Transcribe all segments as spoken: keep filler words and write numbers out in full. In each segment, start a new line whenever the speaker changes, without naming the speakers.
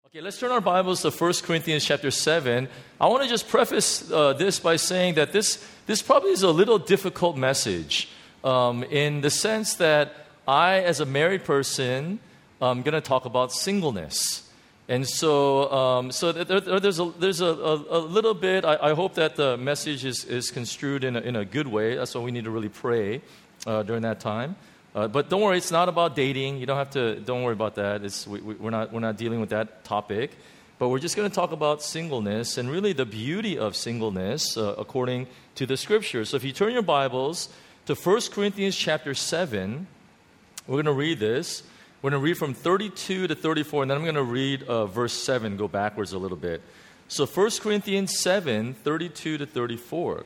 Okay, let's turn our Bibles to First Corinthians chapter seven. I want to just preface uh, this by saying that this, this probably is a little difficult message um, in the sense that I, as a married person, I'm going to talk about singleness. And so um, so there, there, there's, a, there's a, a, a little bit, I, I hope that the message is, is construed in a, in a good way. That's why we need to really pray uh, during that time. Uh, but don't worry, it's not about dating. You don't have to. Don't worry about that. It's, we, we, we're not. We're not dealing with that topic. But we're just going to talk about singleness and really the beauty of singleness uh, according to the Scriptures. So if you turn your Bibles to First Corinthians chapter seven, we're going to read this. We're going to read from thirty-two to thirty-four, and then I'm going to read uh, verse seven. Go backwards a little bit. So First Corinthians seven, thirty-two to thirty-four.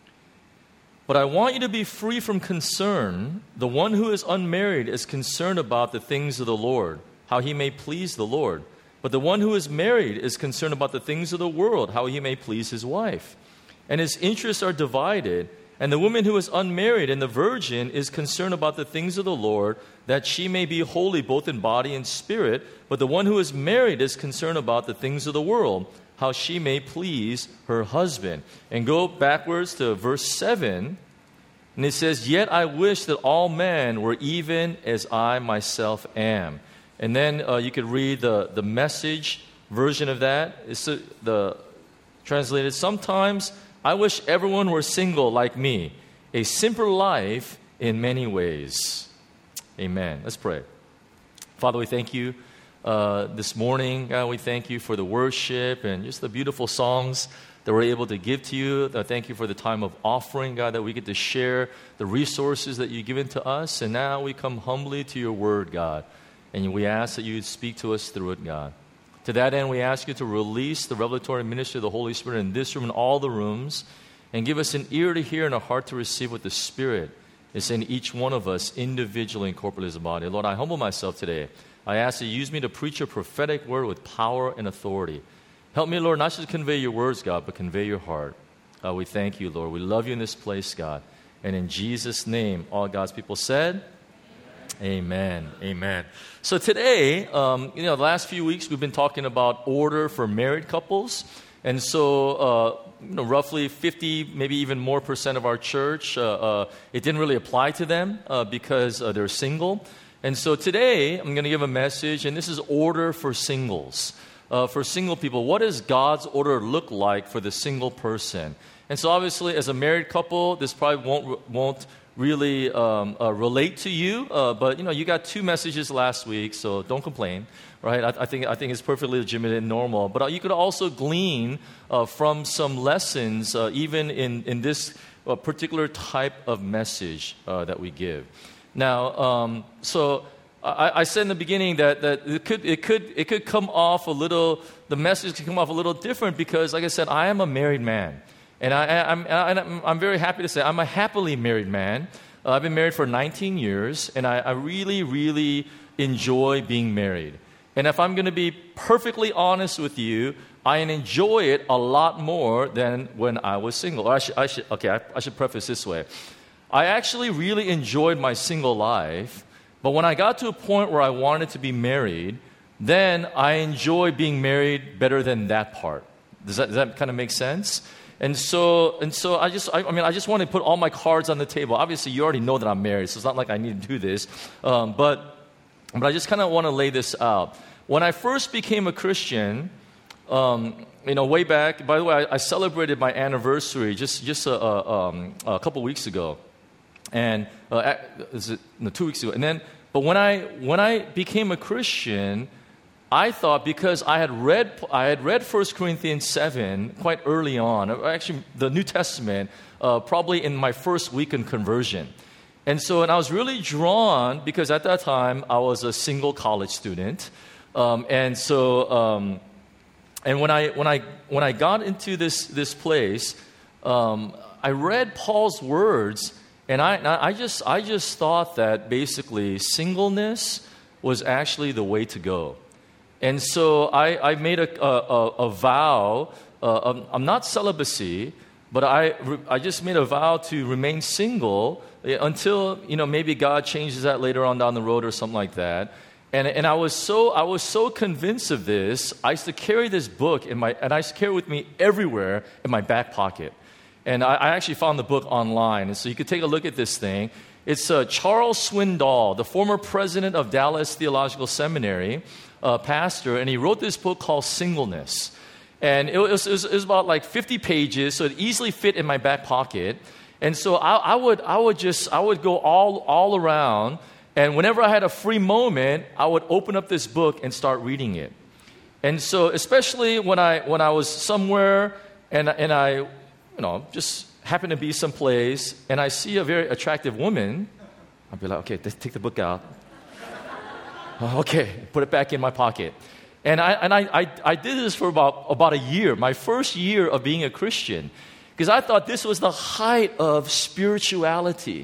But I want you to be free from concern. The one who is unmarried is concerned about the things of the Lord, how he may please the Lord. But the one who is married is concerned about the things of the world, how he may please his wife. And his interests are divided. And the woman who is unmarried and the virgin is concerned about the things of the Lord, that she may be holy both in body and spirit. But the one who is married is concerned about the things of the world, how she may please her husband. And go backwards to verse seven. And it says, "Yet I wish that all men were even as I myself am." And then uh, you could read the, the Message version of that. It's uh, the translated, "Sometimes I wish everyone were single like me, a simple life in many ways." Amen. Let's pray. Father, we thank you uh, this morning. God, we thank you for the worship and just the beautiful songs that we're able to give to you. I thank you for the time of offering, God, that we get to share the resources that you've given to us. And now we come humbly to your word, God. And we ask that you would speak to us through it, God. To that end, we ask you to release the revelatory ministry of the Holy Spirit in this room and all the rooms, and give us an ear to hear and a heart to receive what the Spirit is in each one of us individually and corporately as a body. Lord, I humble myself today. I ask that you use me to preach a prophetic word with power and authority. Help me, Lord, not just convey your words, God, but convey your heart. Uh, we thank you, Lord. We love you in this place, God. And in Jesus' name, all God's people said, Amen. Amen. Amen. So today, um, you know, the last few weeks we've been talking about order for married couples. And so, uh, you know, roughly fifty, maybe even more percent of our church, uh, uh, it didn't really apply to them uh, because uh, they're single. And so today, I'm going to give a message, and this is order for singles. Uh, for single people, what does God's order look like for the single person? And so obviously, as a married couple, this probably won't won't really um, uh, relate to you. Uh, but you know, you got two messages last week, so don't complain, right? I, I think I think it's perfectly legitimate and normal. But uh, you could also glean uh, from some lessons, uh, even in in this uh, particular type of message uh, that we give. Now, um, so. I, I said in the beginning that, that it could it could it could come off a little. The message could come off a little different because, like I said, I am a married man, and I, I'm I'm, I'm very happy to say I'm a happily married man. Uh, I've been married for nineteen years, and I, I really really enjoy being married. And if I'm going to be perfectly honest with you, I enjoy it a lot more than when I was single. Or I should, I should okay, I, I should preface this way: I actually really enjoyed my single life. But when I got to a point where I wanted to be married, then I enjoy being married better than that part. Does that, does that kind of make sense? And so, and so I just, I, I mean, I just want to put all my cards on the table. Obviously, you already know that I'm married, so it's not like I need to do this. Um, but, but I just kind of want to lay this out. When I first became a Christian, um, you know, way back. By the way, I, I celebrated my anniversary just just a, a, um, a couple weeks ago. And uh, is it, no, two weeks ago, and then, but when I when I became a Christian, I thought because I had read I had read First Corinthians seven quite early on, actually the New Testament, uh, probably in my first week in conversion, and so and I was really drawn because at that time I was a single college student, um, and so um, and when I when I when I got into this this place, um, I read Paul's words. And I, I just, I just thought that basically singleness was actually the way to go, and so I, I made a, a, a vow. Uh, I'm not celibacy, but I, I just made a vow to remain single until you know maybe God changes that later on down the road or something like that. And, and I was so I was so convinced of this. I used to carry this book in my and I used to carry it with me everywhere in my back pocket. And I, I actually found the book online, and so you could take a look at this thing. It's uh, Charles Swindoll, the former president of Dallas Theological Seminary, uh, pastor, and he wrote this book called Singleness. And it was, it was, it was about like fifty pages, so it easily fit in my back pocket. And so I, I would I would just I would go all all around. And whenever I had a free moment, I would open up this book and start reading it. And so, especially when I when I was somewhere and and I, you know, just happened to be someplace and I see a very attractive woman, I'd be like, okay, take the book out. Okay, put it back in my pocket. And I and I, I I did this for about about a year, my first year of being a Christian, because I thought this was the height of spirituality.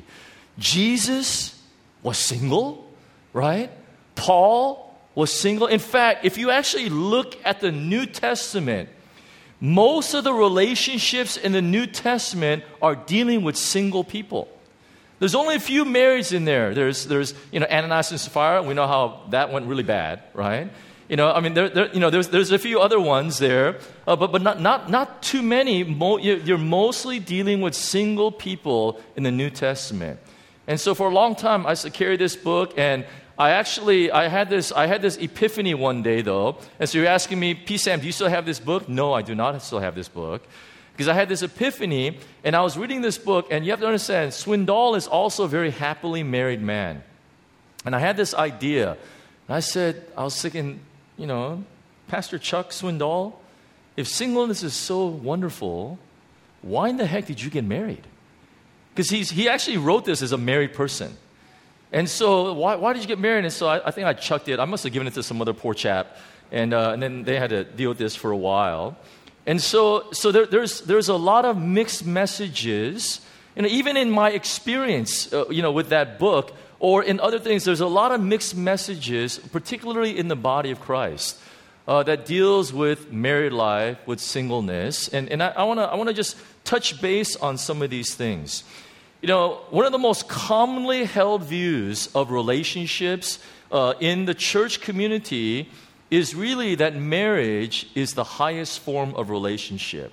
Jesus was single, right? Paul was single. In fact, if you actually look at the New Testament, most of the relationships in the New Testament are dealing with single people. There's only a few marrieds in there. There's, there's, you know, Ananias and Sapphira. We know how that went really bad, right? You know, I mean, there, there you know, there's, there's a few other ones there, uh, but, but not, not, not too many. Mo- you're mostly dealing with single people in the New Testament. And so for a long time, I used to carry this book, and I actually, I had this, I had this epiphany one day, though. And so you're asking me, P. Sam, do you still have this book? No, I do not still have this book. Because I had this epiphany, and I was reading this book, and you have to understand, Swindoll is also a very happily married man. And I had this idea. And I said, I was thinking, you know, Pastor Chuck Swindoll, if singleness is so wonderful, why in the heck did you get married? Because he's he actually wrote this as a married person. And so why why did you get married? And so I, I think I chucked it. I must have given it to some other poor chap. And uh, and then they had to deal with this for a while. And so so there, there's there's a lot of mixed messages. You know, even in my experience, uh, you know, with that book or in other things, there's a lot of mixed messages, particularly in the body of Christ, uh, that deals with married life, with singleness. And and I, I wanna I wanna just touch base on some of these things. You know, one of the most commonly held views of relationships uh, in the church community is really that marriage is the highest form of relationship.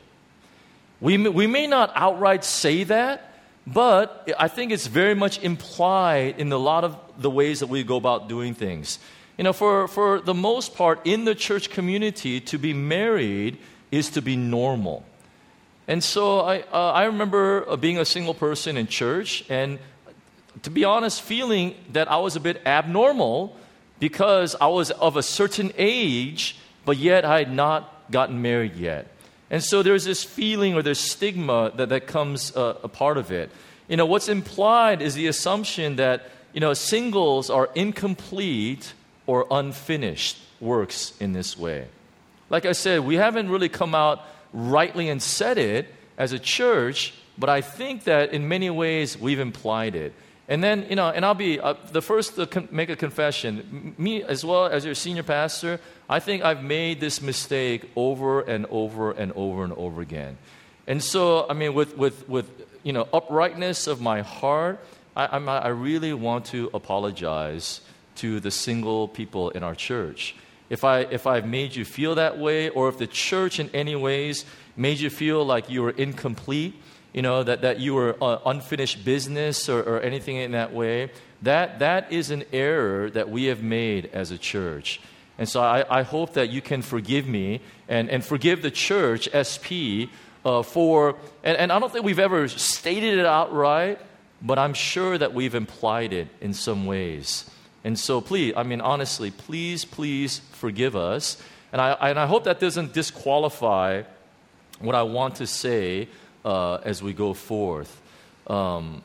We may, we may not outright say that, but I think it's very much implied in a lot of the ways that we go about doing things. You know, for, for the most part, in the church community, to be married is to be normal. And so I uh, I remember uh, being a single person in church, and to be honest, feeling that I was a bit abnormal because I was of a certain age, but yet I had not gotten married yet. And so there's this feeling or this stigma that, that comes uh, a part of it. You know, what's implied is the assumption that, you know, singles are incomplete or unfinished works in this way. Like I said, we haven't really come out rightly and said it as a church, but I think that in many ways we've implied it. And then, you know, and I'll be uh, the first to con- make a confession. Me, as well as your senior pastor, I think I've made this mistake over and over and over and over again. And so, I mean, with with with you know, uprightness of my heart, I I'm, I really want to apologize to the single people in our church. If I if I've made you feel that way, or if the church in any ways made you feel like you were incomplete, you know, that, that you were uh, unfinished business or, or anything in that way, that that is an error that we have made as a church. And so I, I hope that you can forgive me and, and forgive the church, S P, uh, for, and, and I don't think we've ever stated it outright, but I'm sure that we've implied it in some ways. And so please, I mean, honestly, please, please forgive us. And I, and I hope that doesn't disqualify what I want to say uh, as we go forth. Um,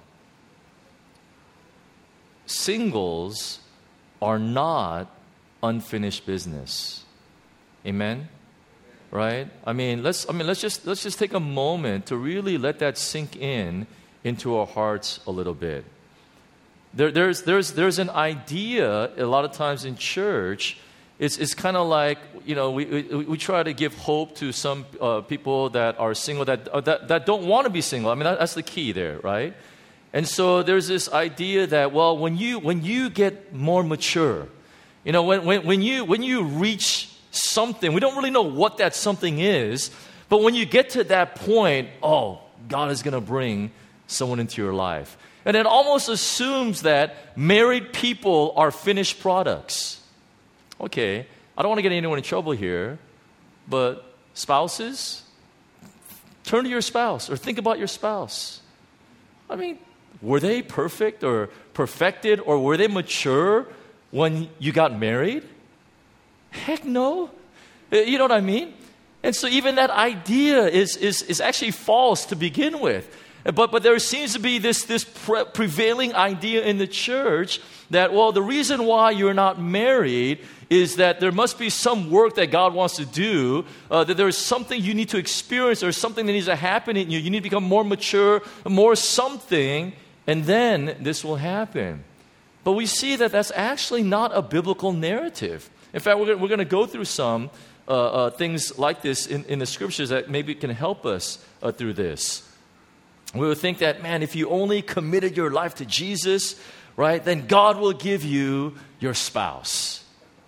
singles are not unfinished business. Amen? Right? I mean, let's, I mean, let's just, let's just take a moment to really let that sink in into our hearts a little bit. There, there's, there's, there's an idea a lot of times in church. It's, it's kind of like, you know, we, we, we try to give hope to some uh, people that are single, that, uh, that, that don't want to be single. I mean, that, that's the key there, right? And so there's this idea that, well, when you, when you get more mature, You know, when, when, when, you, when you reach something, we don't really know what that something is, but when you get to that point, oh, God is going to bring someone into your life. And it almost assumes that married people are finished products. Okay, I don't want to get anyone in trouble here, but spouses, turn to your spouse or think about your spouse. I mean, were they perfect or perfected or were they mature when you got married? Heck no. You know what I mean? And so even that idea is, is, is actually false to begin with. But, but there seems to be this, this pre- prevailing idea in the church that, well, the reason why you're not married is that there must be some work that God wants to do, uh, that there's something you need to experience, or something that needs to happen in you. You need to become more mature, more something, and then this will happen. But we see that that's actually not a biblical narrative. In fact, we're, we're going to go through some uh, uh, things like this in, in the scriptures that maybe can help us uh, through this. We would think that, man, if you only committed your life to Jesus, right, then God will give you your spouse.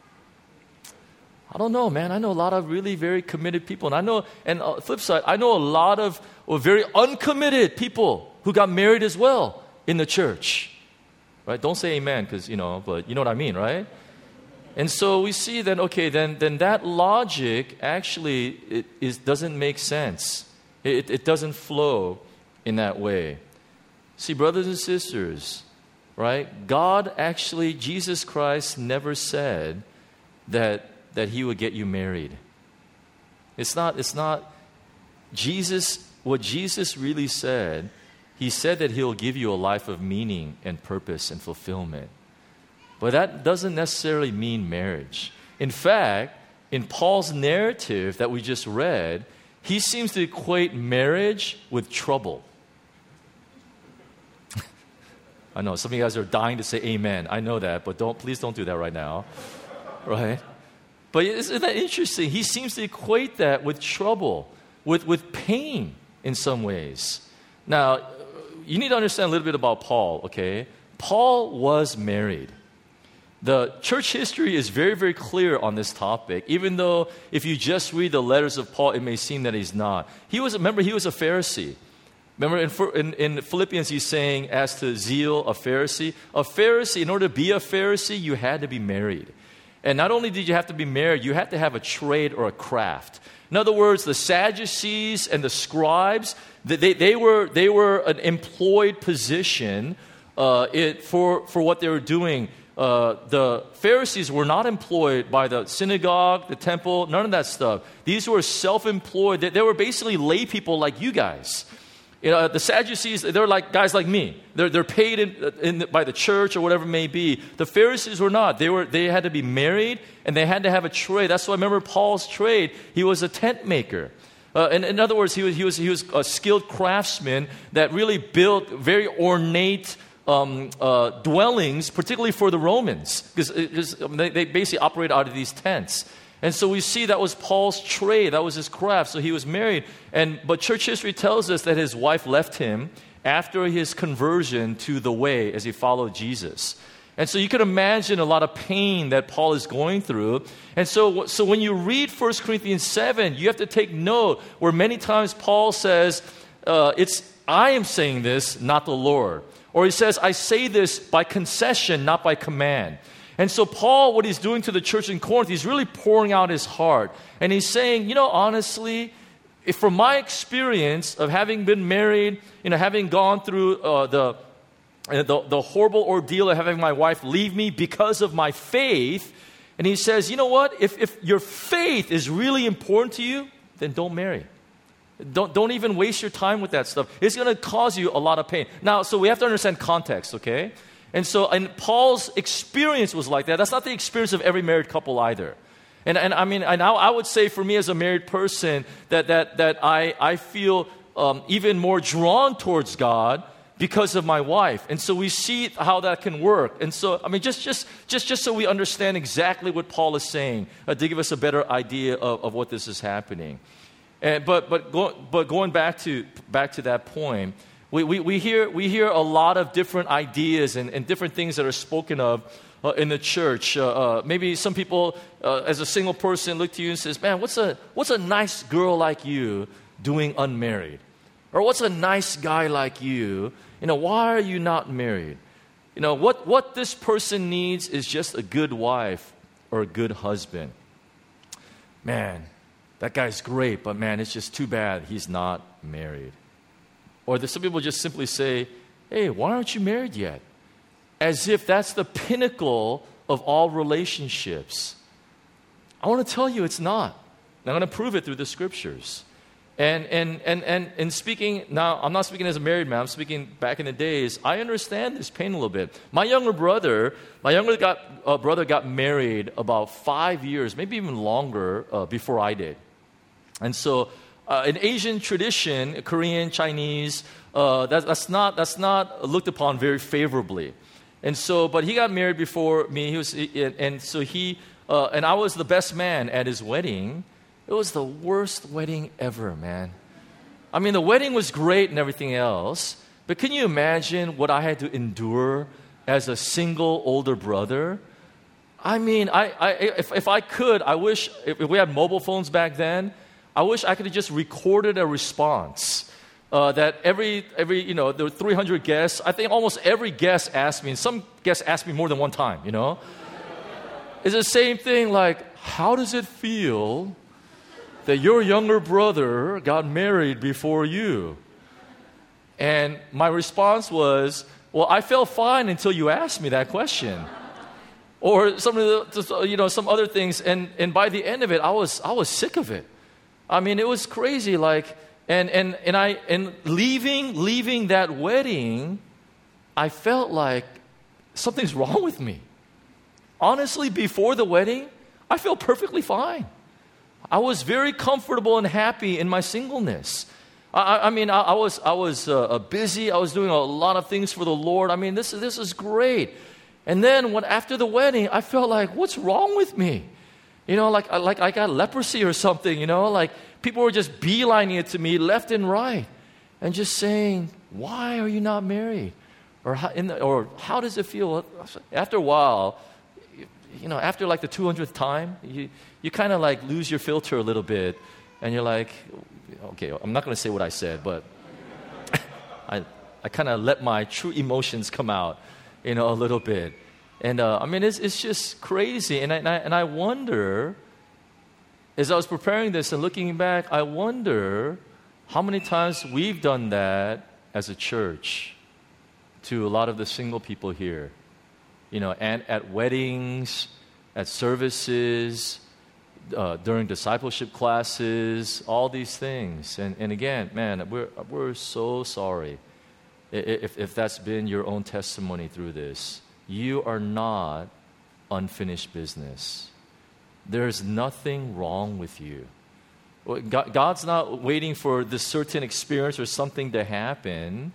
I don't know, man. I know a lot of really very committed people. And I know, and uh, flip side, I know a lot of well, very uncommitted people who got married as well in the church. Right? Don't say amen because, you know, but you know what I mean, right? And so we see that, okay, then, then that logic actually it is, doesn't make sense. It, it doesn't flow in that way. See, brothers and sisters, right? God actually, Jesus Christ never said that that he would get you married. It's not, it's not, Jesus, what Jesus really said, he said that he'll give you a life of meaning and purpose and fulfillment. But that doesn't necessarily mean marriage. In fact, in Paul's narrative that we just read, he seems to equate marriage with trouble. I know, some of you guys are dying to say amen. I know that, but don't, please don't do that right now. Right? But isn't that interesting? He seems to equate that with trouble, with, with pain in some ways. Now, you need to understand a little bit about Paul, okay? Paul was married. The church history is very, very clear on this topic, even though if you just read the letters of Paul, it may seem that he's not. He was, remember, he was a Pharisee. Remember in, in, in Philippians, he's saying, as to zeal, a Pharisee. A Pharisee, in order to be a Pharisee, you had to be married. And not only did you have to be married, you had to have a trade or a craft. In other words, the Sadducees and the scribes, they, they, were, they were an employed position uh, it, for, for what they were doing. Uh, the Pharisees were not employed by the synagogue, the temple, none of that stuff. These were self-employed. They, they were basically lay people like you guys. You know, the Sadducees, they're like guys like me. They're, they're paid in, in, by the church or whatever it may be. The Pharisees were not. They, were, they had to be married and they had to have a trade. That's why I remember Paul's trade. He was a tent maker. Uh, in, in other words, he was, he, was, he was a skilled craftsman that really built very ornate um, uh, dwellings, particularly for the Romans, because they, they basically operate out of these tents. And so we see that was Paul's trade. That was his craft. So he was married. And but church history tells us that his wife left him after his conversion to the way as he followed Jesus. And so you can imagine a lot of pain that Paul is going through. And so, so when you read First Corinthians seven, you have to take note where many times Paul says, uh, it's I am saying this, not the Lord. Or he says, I say this by concession, not by command. And so Paul, what he's doing to the church in Corinth, he's really pouring out his heart. And he's saying, you know, honestly, if from my experience of having been married, you know, having gone through uh, the, uh, the the horrible ordeal of having my wife leave me because of my faith, and he says, you know what, if, if your faith is really important to you, then don't marry. Don't, don't even waste your time with that stuff. It's going to cause you a lot of pain. Now, so we have to understand context, okay? And so, and Paul's experience was like that. That's not the experience of every married couple either. And and I mean, and I, I would say for me as a married person that that that I I feel um, even more drawn towards God because of my wife. And so we see how that can work. And so I mean, just just just just so we understand exactly what Paul is saying uh, to give us a better idea of, of what this is happening. And but but go, but going back to back to that point. We, we, we, hear, we hear a lot of different ideas and, and different things that are spoken of uh, in the church. Uh, uh, maybe some people, uh, as a single person, look to you and says, man, what's a, what's a nice girl like you doing unmarried? Or what's a nice guy like you? You know, why are you not married? You know, what, what this person needs is just a good wife or a good husband. Man, that guy's great, but man, it's just too bad he's not married. Or there's some people just simply say, hey, why aren't you married yet? As if that's the pinnacle of all relationships. I want to tell you it's not. I'm going to prove it through the scriptures. And and and and and speaking now, I'm not speaking as a married man. I'm speaking back in the days. I understand this pain a little bit. My younger brother, my younger got, uh, brother got married about five years, maybe even longer, uh, before I did. And so, uh, in Asian tradition, Korean, Chinese, uh, that, that's not that's not looked upon very favorably. And so, but he got married before me. He was, and so he uh, and I was the best man at his wedding. It was the worst wedding ever, man. I mean, the wedding was great and everything else, but can you imagine what I had to endure as a single older brother? I mean, I, I if, if I could, I wish, if we had mobile phones back then, I wish I could have just recorded a response uh, that every, every, you know, there were three hundred guests. I think almost every guest asked me, and some guests asked me more than one time, you know? It's the same thing like, how does it feel that your younger brother got married before you? And my response was, well, I felt fine until you asked me that question. Or some of the, you know, some other things. And, and by the end of it, I was, I was sick of it. I mean, it was crazy. Like, and, and, and I, and leaving, leaving that wedding, I felt like something's wrong with me. Honestly, before the wedding, I felt perfectly fine. I was very comfortable and happy in my singleness. I, I mean, I, I was I was uh, busy. I was doing a lot of things for the Lord. I mean, this this is great. And then when after the wedding, I felt like, what's wrong with me? You know, like like I got leprosy or something. You know, like people were just beelining it to me left and right, and just saying, why are you not married? Or how, in the, or how does it feel? After a while, you know, after like the two hundredth time, you. You kind of like lose your filter a little bit, and you're like, okay, I'm not going to say what I said, but I I kind of let my true emotions come out, you know, a little bit. And uh, I mean, it's it's just crazy. And I, and I and I wonder, as I was preparing this and looking back, I wonder how many times we've done that as a church to a lot of the single people here, you know, and at weddings, at services. Uh, during discipleship classes, all these things. And, and again, man, we're, we're so sorry if, if that's been your own testimony through this. You are not unfinished business. There's nothing wrong with you. God, God's not waiting for this certain experience or something to happen.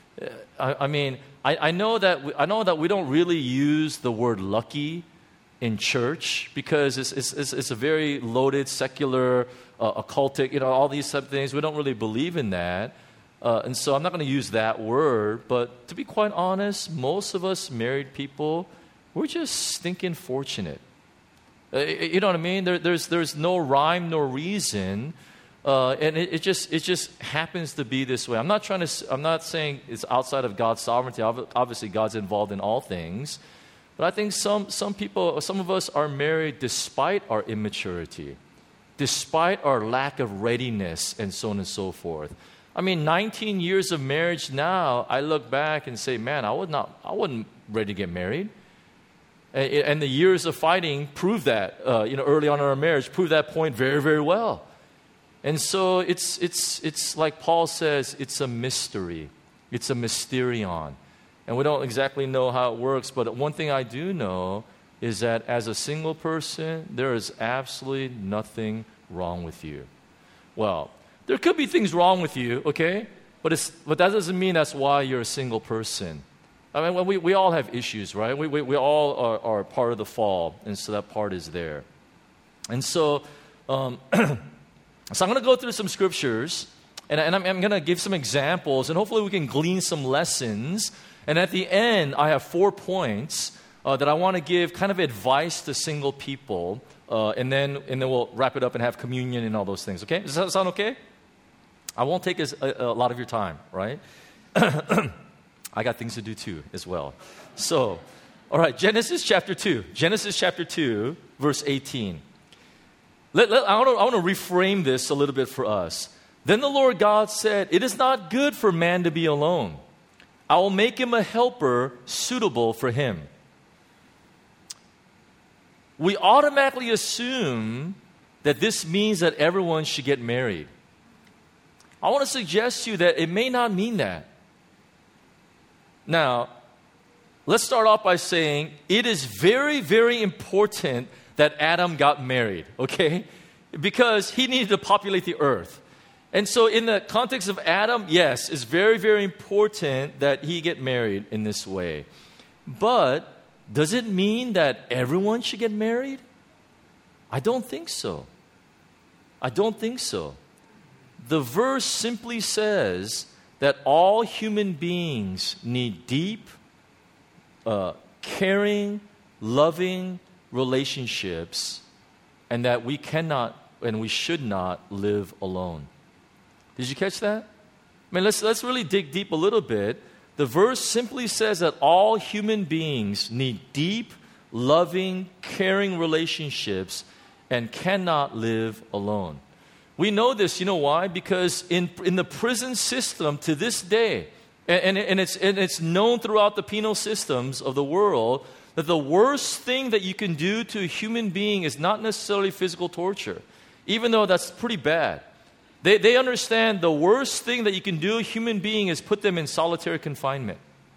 I, I mean, I, I know that we, I know that we don't really use the word lucky in church, because it's, it's, it's a very loaded, secular, uh, occultic, you know, all these type of things. We don't really believe in that. Uh, and so I'm not going to use that word. But to be quite honest, most of us married people, we're just stinking fortunate. Uh, you know what I mean? There, there's, there's no rhyme, no reason. Uh, and it, it just it just happens to be this way. I'm not trying to, I'm not saying it's outside of God's sovereignty. Obviously, God's involved in all things. But I think some, some people, some of us are married despite our immaturity, despite our lack of readiness, and so on and so forth. I mean, nineteen years of marriage now, I look back and say, man, I, would not, I wasn't ready to get married. And, and the years of fighting proved that, uh, you know, early on in our marriage, proved that point very, very well. And so it's, it's, it's like Paul says, it's a mystery. It's a mysterion. And we don't exactly know how it works, but one thing I do know is that as a single person, there is absolutely nothing wrong with you. Well, there could be things wrong with you, okay? But it's but that doesn't mean that's why you're a single person. I mean, we, we all have issues, right? We, we, we all are, are part of the fall, and so that part is there. And so, um, so I'm going to go through some scriptures, and, and I'm, I'm going to give some examples, and hopefully we can glean some lessons. And at the end, I have four points uh, that I want to give kind of advice to single people, uh, and then and then we'll wrap it up and have communion and all those things. Okay? Does that sound okay? I won't take as, a, a lot of your time, right? I got things to do too, as well. So, all right, Genesis chapter two. Genesis chapter two, verse eighteen. Let, let, I want to I want to reframe this a little bit for us. Then the Lord God said, "It is not good for man to be alone. I will make him a helper suitable for him." We automatically assume that this means that everyone should get married. I want to suggest to you that it may not mean that. Now, let's start off by saying it is very, very important that Adam got married, okay? Because he needed to populate the earth. And so in the context of Adam, yes, it's very, very important that he get married in this way. But does it mean that everyone should get married? I don't think so. I don't think so. The verse simply says that all human beings need deep, uh, caring, loving relationships, and that we cannot and we should not live alone. Did you catch that? I mean, let's let's really dig deep a little bit. The verse simply says that all human beings need deep, loving, caring relationships and cannot live alone. We know this, you know why? Because in in the prison system to this day, and, and, and, it's, and it's known throughout the penal systems of the world, that the worst thing that you can do to a human being is not necessarily physical torture, even though that's pretty bad. They, they understand the worst thing that you can do to a human being is put them in solitary confinement.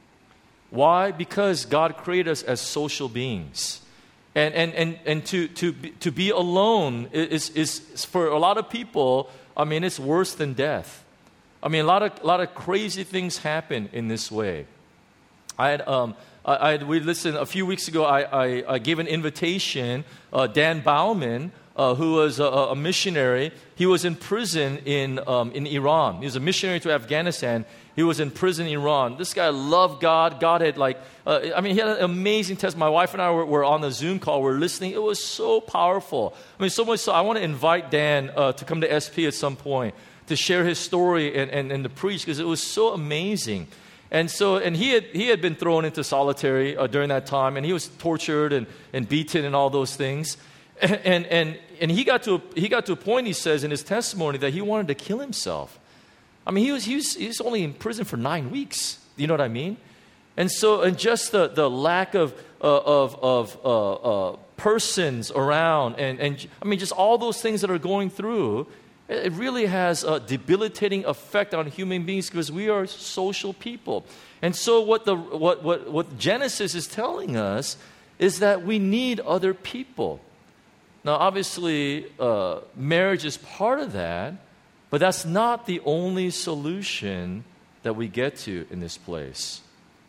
Why? Because God created us as social beings. And and and, and to, to, be, to be alone is, is, is, for a lot of people, I mean, it's worse than death. I mean, a lot of, a lot of crazy things happen in this way. I had, um, I, I we listened, a few weeks ago, I, I, I gave an invitation, uh, Dan Bauman, Uh, who was a, a missionary. He was in prison in um, in Iran. He was a missionary to Afghanistan. He was in prison in Iran. This guy loved God. God had like, uh, I mean, he had an amazing test. My wife and I were, were on the Zoom call. We were listening. It was so powerful. I mean, so much so I want to invite Dan uh, to come to S P at some point to share his story and, and, and to preach, because it was so amazing. And so, and he had he had been thrown into solitary uh, during that time, and he was tortured and, and beaten and all those things. And and and he got to a, he got to a point, he says in his testimony, that he wanted to kill himself. I mean, he was he was, he was only in prison for nine weeks. You know what I mean? And so, and just the, the lack of uh, of of uh, uh, persons around, and and I mean, just all those things that are going through, it really has a debilitating effect on human beings, because we are social people. And so, what the what what what Genesis is telling us is that we need other people. Now, obviously, uh, marriage is part of that, but that's not the only solution that we get to in this place.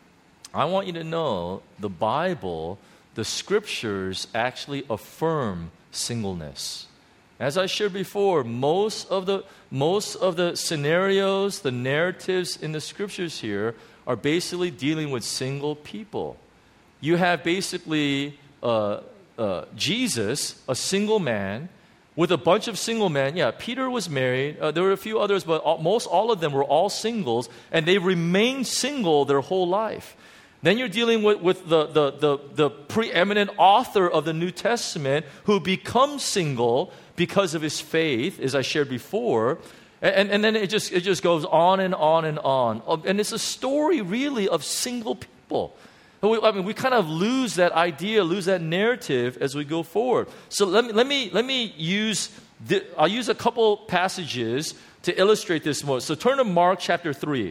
I want you to know the Bible, the Scriptures, actually affirm singleness. As I shared before, most of the most of the scenarios, the narratives in the Scriptures here are basically dealing with single people. You have basically Uh, Uh, Jesus, a single man, with a bunch of single men. Yeah, Peter was married. Uh, there were a few others, but all, most all of them were all singles, and they remained single their whole life. Then you're dealing with, with the, the, the, the preeminent author of the New Testament, who becomes single because of his faith, as I shared before. And, and then it just, it just goes on and on and on. And it's a story, really, of single people. I mean, we kind of lose that idea, lose that narrative as we go forward. So let me let me let me use the, I'll use a couple passages to illustrate this more. So turn to Mark chapter three.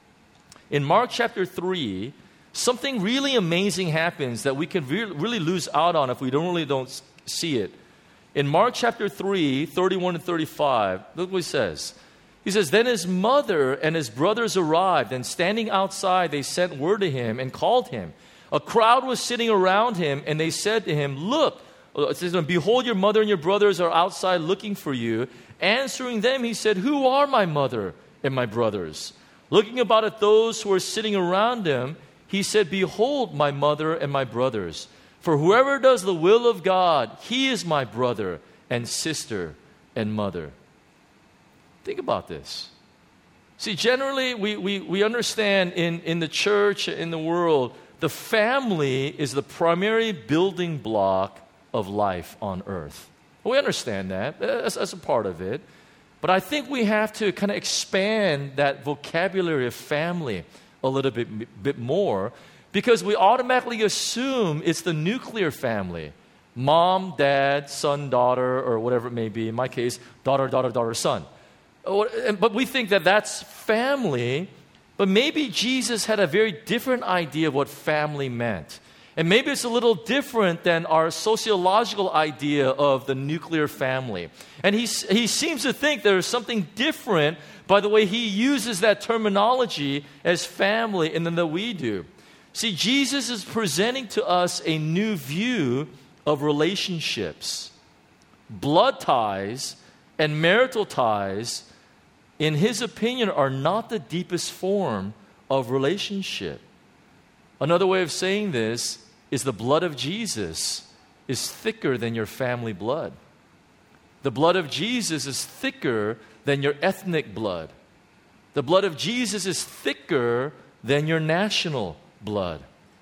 In Mark chapter three, something really amazing happens that we can re- really lose out on if we don't really don't see it. In Mark chapter three, thirty-one and thirty-five, look what he says. He says, "Then his mother and his brothers arrived, and standing outside, they sent word to him and called him. A crowd was sitting around him, and they said to him, 'Look, it says, behold, your mother and your brothers are outside looking for you.' Answering them, he said, 'Who are my mother and my brothers?' Looking about at those who were sitting around him, He said, behold my mother and my brothers. For whoever does the will of God, he is my brother and sister and mother. Think about this. See, generally, we, we, we understand in, in the church, in the world, the family is the primary building block of life on earth. We understand that. That's, that's a part of it. But I think we have to kind of expand that vocabulary of family a little bit, bit more, because we automatically assume it's the nuclear family. Mom, dad, son, daughter, or whatever it may be. In my case, daughter, daughter, daughter, son. But we think that that's family, but maybe Jesus had a very different idea of what family meant. And maybe it's a little different than our sociological idea of the nuclear family. And he, he seems to think there's something different by the way he uses that terminology as family and than that we do. See, Jesus is presenting to us a new view of relationships. Blood ties and marital ties, in his opinion, are not the deepest form of relationship. Another way of saying this is the blood of Jesus is thicker than your family blood. The blood of Jesus is thicker than your ethnic blood. The blood of Jesus is thicker than your national blood.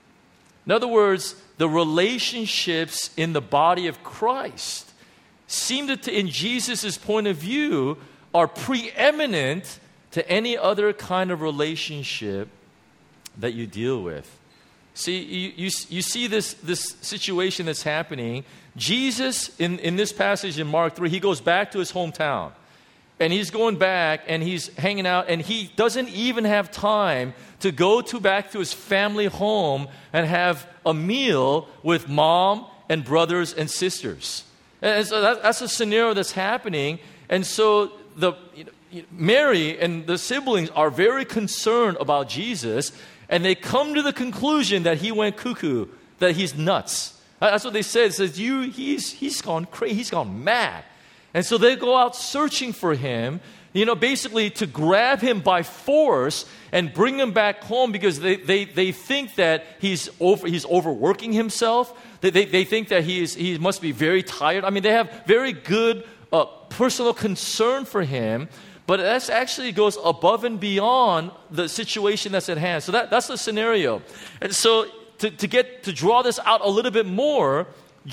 In other words, the relationships in the body of Christ seem to, in Jesus' point of view, are preeminent to any other kind of relationship that you deal with. See, you, you, you see this, this situation that's happening. Jesus, in, in this passage in Mark three, he goes back to his hometown. And he's going back and he's hanging out, and he doesn't even have time to go to back to his family home and have a meal with mom and brothers and sisters. And so that, that's a scenario that's happening. And so the you know, Mary and the siblings are very concerned about Jesus, and they come to the conclusion that he went cuckoo, that he's nuts. That's what they said. It says, you, he's, he's gone crazy, he's gone mad. And so they go out searching for him, you know, basically to grab him by force and bring him back home, because they, they, they think that he's over, he's overworking himself. They, they, they think that he, is, he must be very tired. I mean, they have very good uh, personal concern for him. But that actually goes above and beyond the situation that's at hand. So that, that's the scenario. And so to, to get to draw this out a little bit more,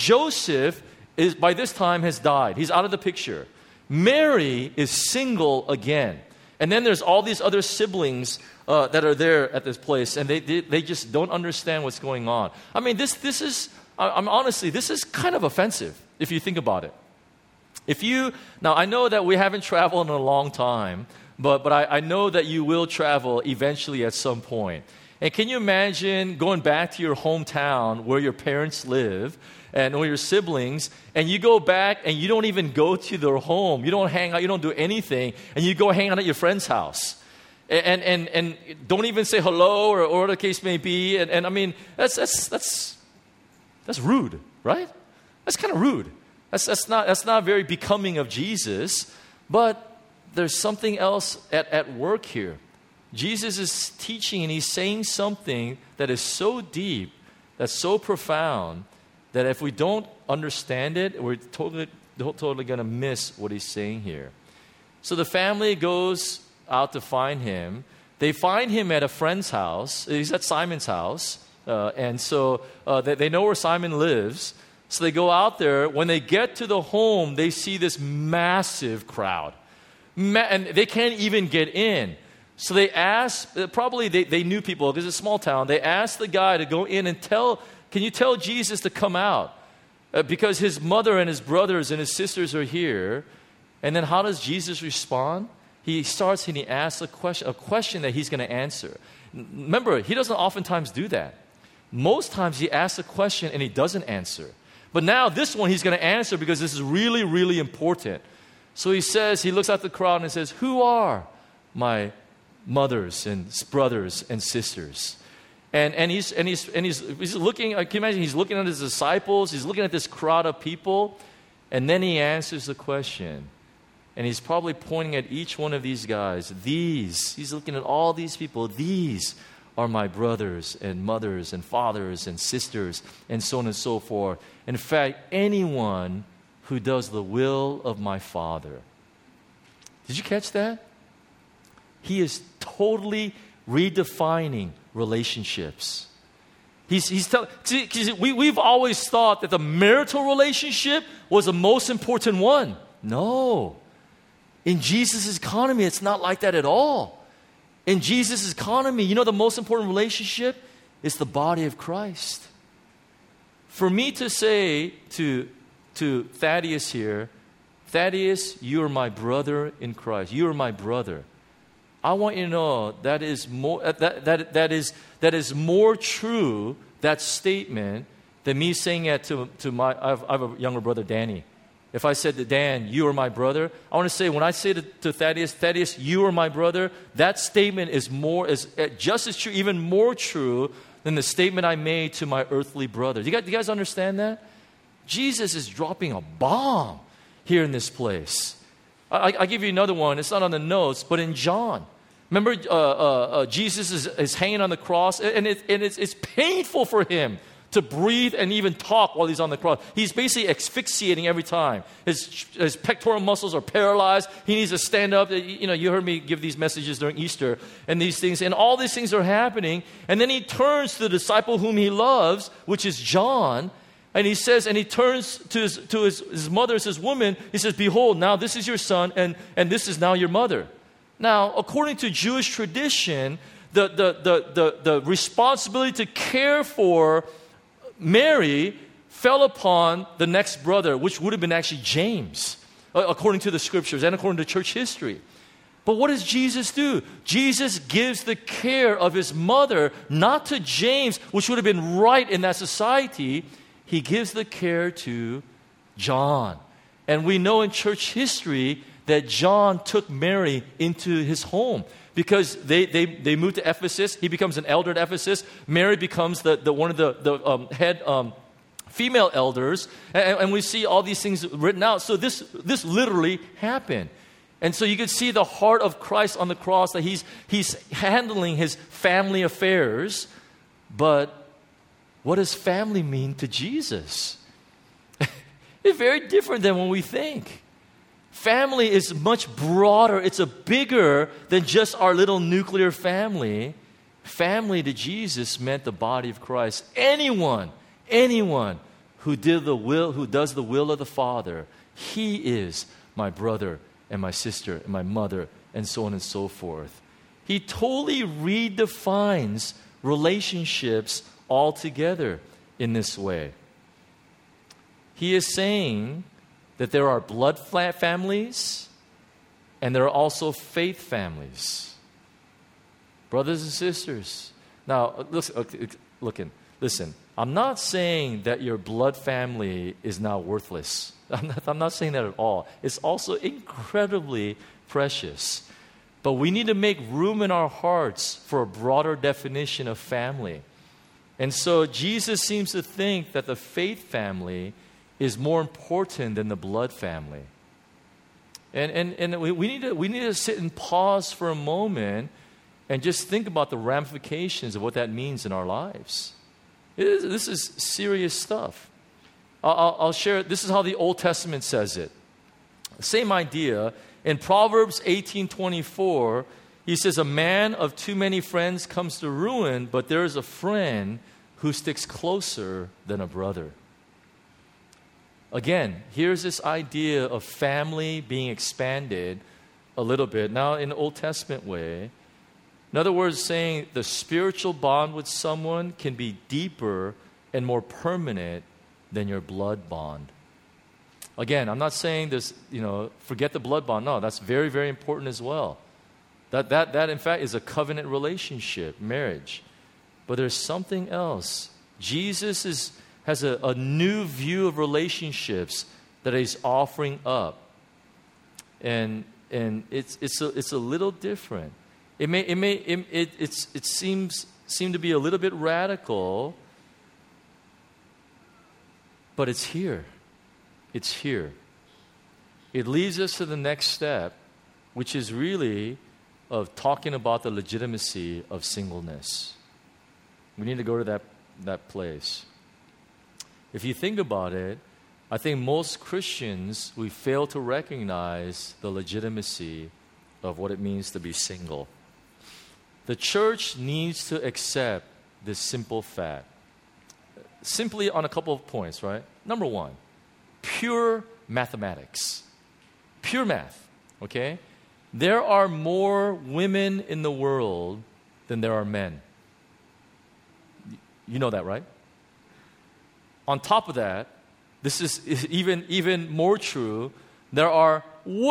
Joseph is by this time has died. He's out of the picture. Mary is single again. And then there's all these other siblings uh, that are there at this place, and they, they they just don't understand what's going on. I mean, this this is I'm honestly this is kind of offensive if you think about it. If you, now I know that we haven't traveled in a long time, but, but I, I know that you will travel eventually at some point. And can you imagine going back to your hometown where your parents live and or your siblings, and you go back and you don't even go to their home, you don't hang out, you don't do anything, and you go hang out at your friend's house. And and and don't even say hello or, or whatever the case may be. And, and I mean, that's that's that's that's rude, right? That's kind of rude. That's, that's, not, that's not very becoming of Jesus, but there's something else at, at work here. Jesus is teaching and he's saying something that is so deep, that's so profound, that if we don't understand it, we're totally, totally going to miss what he's saying here. So the family goes out to find him. They find him at a friend's house. He's at Simon's house, uh, and so uh, they, they know where Simon lives. So they go out there. When they get to the home, they see this massive crowd. Ma- and they can't even get in. So they ask, probably they, they knew people, because it's a small town. They asked the guy to go in and tell, can you tell Jesus to come out? Uh, because his mother and his brothers and his sisters are here. And then how does Jesus respond? He starts and he asks a question, a question that he's going to answer. Remember, he doesn't oftentimes do that. Most times he asks a question and he doesn't answer. But now this one he's going to answer because this is really, really important. So he says, he looks at the crowd and says, who are my mothers and brothers and sisters? And and he's and he's and he's he's looking, can you imagine, he's looking at his disciples, he's looking at this crowd of people, and then he answers the question. And he's probably pointing at each one of these guys. These, he's looking at all these people, these are my brothers and mothers and fathers and sisters and so on and so forth. In fact, anyone who does the will of my Father. Did you catch that? He is totally redefining relationships. He's, he's telling, we, we've always thought that the marital relationship was the most important one. No. In Jesus' economy, it's not like that at all. In Jesus' economy, you know the most important relationship is the body of Christ. For me to say to, to Thaddeus here, Thaddeus, you are my brother in Christ. You are my brother. I want you to know that is more that that that is that is more true, that statement, than me saying it to to my I have, I have a younger brother, Danny. If I said to Dan, you are my brother, I want to say when I say to, to Thaddeus, Thaddeus, you are my brother, that statement is more is just as true, even more true than the statement I made to my earthly brother. Do you guys, do you guys understand that? Jesus is dropping a bomb here in this place. I, I give you another one. It's not on the notes, but in John. Remember, uh, uh, uh, Jesus is, is hanging on the cross, and, it, and it's, it's painful for him to breathe and even talk while he's on the cross. He's basically asphyxiating every time. His, his pectoral muscles are paralyzed. He needs to stand up. You know, you heard me give these messages during Easter and these things, and all these things are happening. And then he turns to the disciple whom he loves, which is John, and he says, and he turns to his, to his, his mother, his woman. He says, behold, now this is your son, and, and this is now your mother. Now, according to Jewish tradition, the, the, the, the, the responsibility to care for Mary fell upon the next brother, which would have been actually James, according to the scriptures and according to church history. But what does Jesus do? Jesus gives the care of his mother, not to James, which would have been right in that society. He gives the care to John. And we know in church history that John took Mary into his home because they, they, they moved to Ephesus. He becomes an elder at Ephesus. Mary becomes the, the one of the, the um, head um, female elders. And, and we see all these things written out. So this, this literally happened. And so you can see the heart of Christ on the cross, that he's, he's handling his family affairs. But what does family mean to Jesus? It's very different than when we think. Family is much broader. It's a bigger than just our little nuclear family. Family to Jesus meant the body of Christ. Anyone, anyone who did the will, who does the will of the Father, he is my brother and my sister and my mother, and so on and so forth. He totally redefines relationships altogether in this way. He is saying that there are blood families and there are also faith families. Brothers and sisters. Now, listen, looking, listen, I'm not saying that your blood family is now worthless. I'm not, I'm not saying that at all. It's also incredibly precious. But we need to make room in our hearts for a broader definition of family. And so Jesus seems to think that the faith family is more important than the blood family. And, and, and we, we, need to, we need to sit and pause for a moment and just think about the ramifications of what that means in our lives. It is, this is serious stuff. I'll, I'll share, this is how the Old Testament says it. Same idea. In Proverbs eighteen twenty-four, he says, a man of too many friends comes to ruin, but there is a friend who sticks closer than a brother. Again, here's this idea of family being expanded a little bit, now in the Old Testament way. In other words, saying the spiritual bond with someone can be deeper and more permanent than your blood bond. Again, I'm not saying this, you know, forget the blood bond. No, that's very, very important as well. That, that, that in fact, is a covenant relationship, marriage. But there's something else. Jesus is... has a, a new view of relationships that he's offering up. And and it's it's a, it's a little different. It may it may it, it it's it seems seem to be a little bit radical, but it's here. It's here. It leads us to the next step, which is really of talking about the legitimacy of singleness. We need to go to that, that place. If you think about it, I think most Christians, we fail to recognize the legitimacy of what it means to be single. The church needs to accept this simple fact. Simply on a couple of points, right? Number one, pure mathematics. Pure math, okay? There are more women in the world than there are men. You know that, right? On top of that, this is, is even, even more true. There are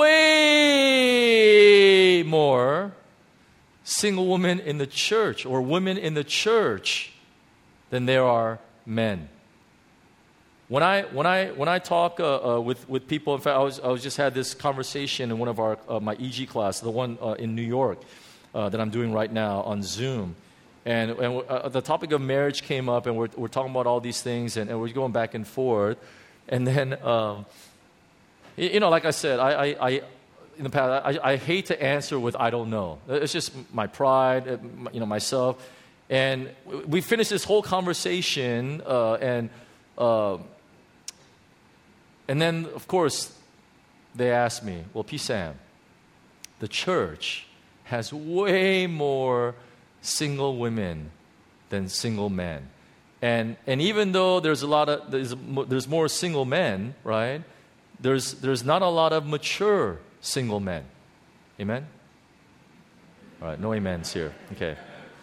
way more single women in the church or women in the church than there are men. When I when I when I talk uh, uh, with with people, in fact, I was I was just had this conversation in one of our uh, my E G class, the one uh, in New York uh, that I'm doing right now on Zoom, and and uh, the topic of marriage came up, and we're we're talking about all these things, and, and we're going back and forth, and then um, you, you know, like I said, I, I, I in the past I, I hate to answer with I don't know. It's just my pride, you know, myself, and we finished this whole conversation, uh, and. Uh, And then, of course, they asked me, well, P. Sam, the church has way more single women than single men. And and even though there's a lot of, there's, there's more single men, right, there's, there's not a lot of mature single men. Amen? All right, no amens here. Okay.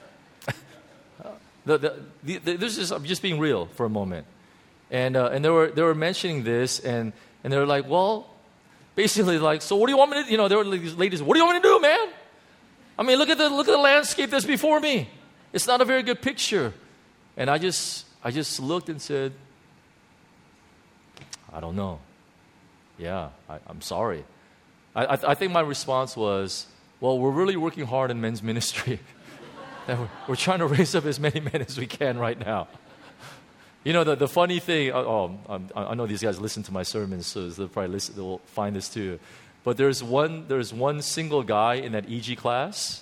the, the, the, the, this is, I'm just being real for a moment. And uh, and they were they were mentioning this, and, and they were like, well, basically like, so what do you want me to, you know, they were like, these ladies, what do you want me to do, man? I mean, look at the look at the landscape that's before me. It's not a very good picture. And I just I just looked and said, I don't know. Yeah, I, I'm sorry. I, I I think my response was, well, we're really working hard in men's ministry. That we're, we're trying to raise up as many men as we can right now. You know, the, the funny thing, oh, um, I know these guys listen to my sermons, so they'll probably listen, they'll find this too. But there's one, there's one single guy in that E G class,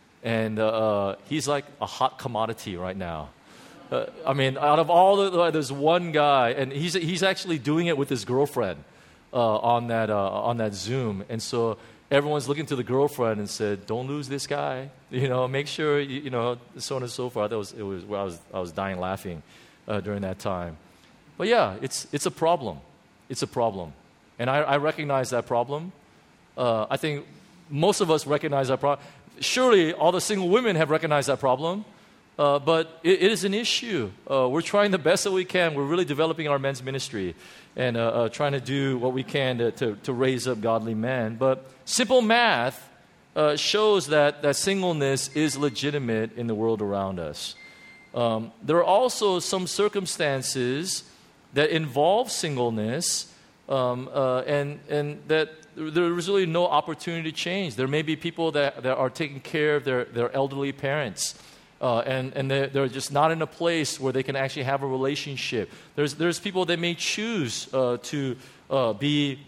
and uh, he's like a hot commodity right now. Uh, I mean, out of all the, there's one guy, and he's he's actually doing it with his girlfriend uh, on that uh, on that Zoom, and so everyone's looking to the girlfriend and said, "Don't lose this guy. You know, make sure you, you know, so on and so forth." That was it was well, I was I was dying laughing. Uh, during that time. But yeah, it's it's a problem. It's a problem. And I, I recognize that problem. Uh, I think most of us recognize that problem. Surely all the single women have recognized that problem. Uh, but it, it is an issue. Uh, we're trying the best that we can. We're really developing our men's ministry and uh, uh, trying to do what we can to, to, to raise up godly men. But simple math uh, shows that, that singleness is legitimate in the world around us. Um, there are also some circumstances that involve singleness, um, uh, and and that there is really no opportunity to change. There may be people that, that are taking care of their, their elderly parents, uh, and and they're, they're just not in a place where they can actually have a relationship. There's there's people that may choose uh, to uh, be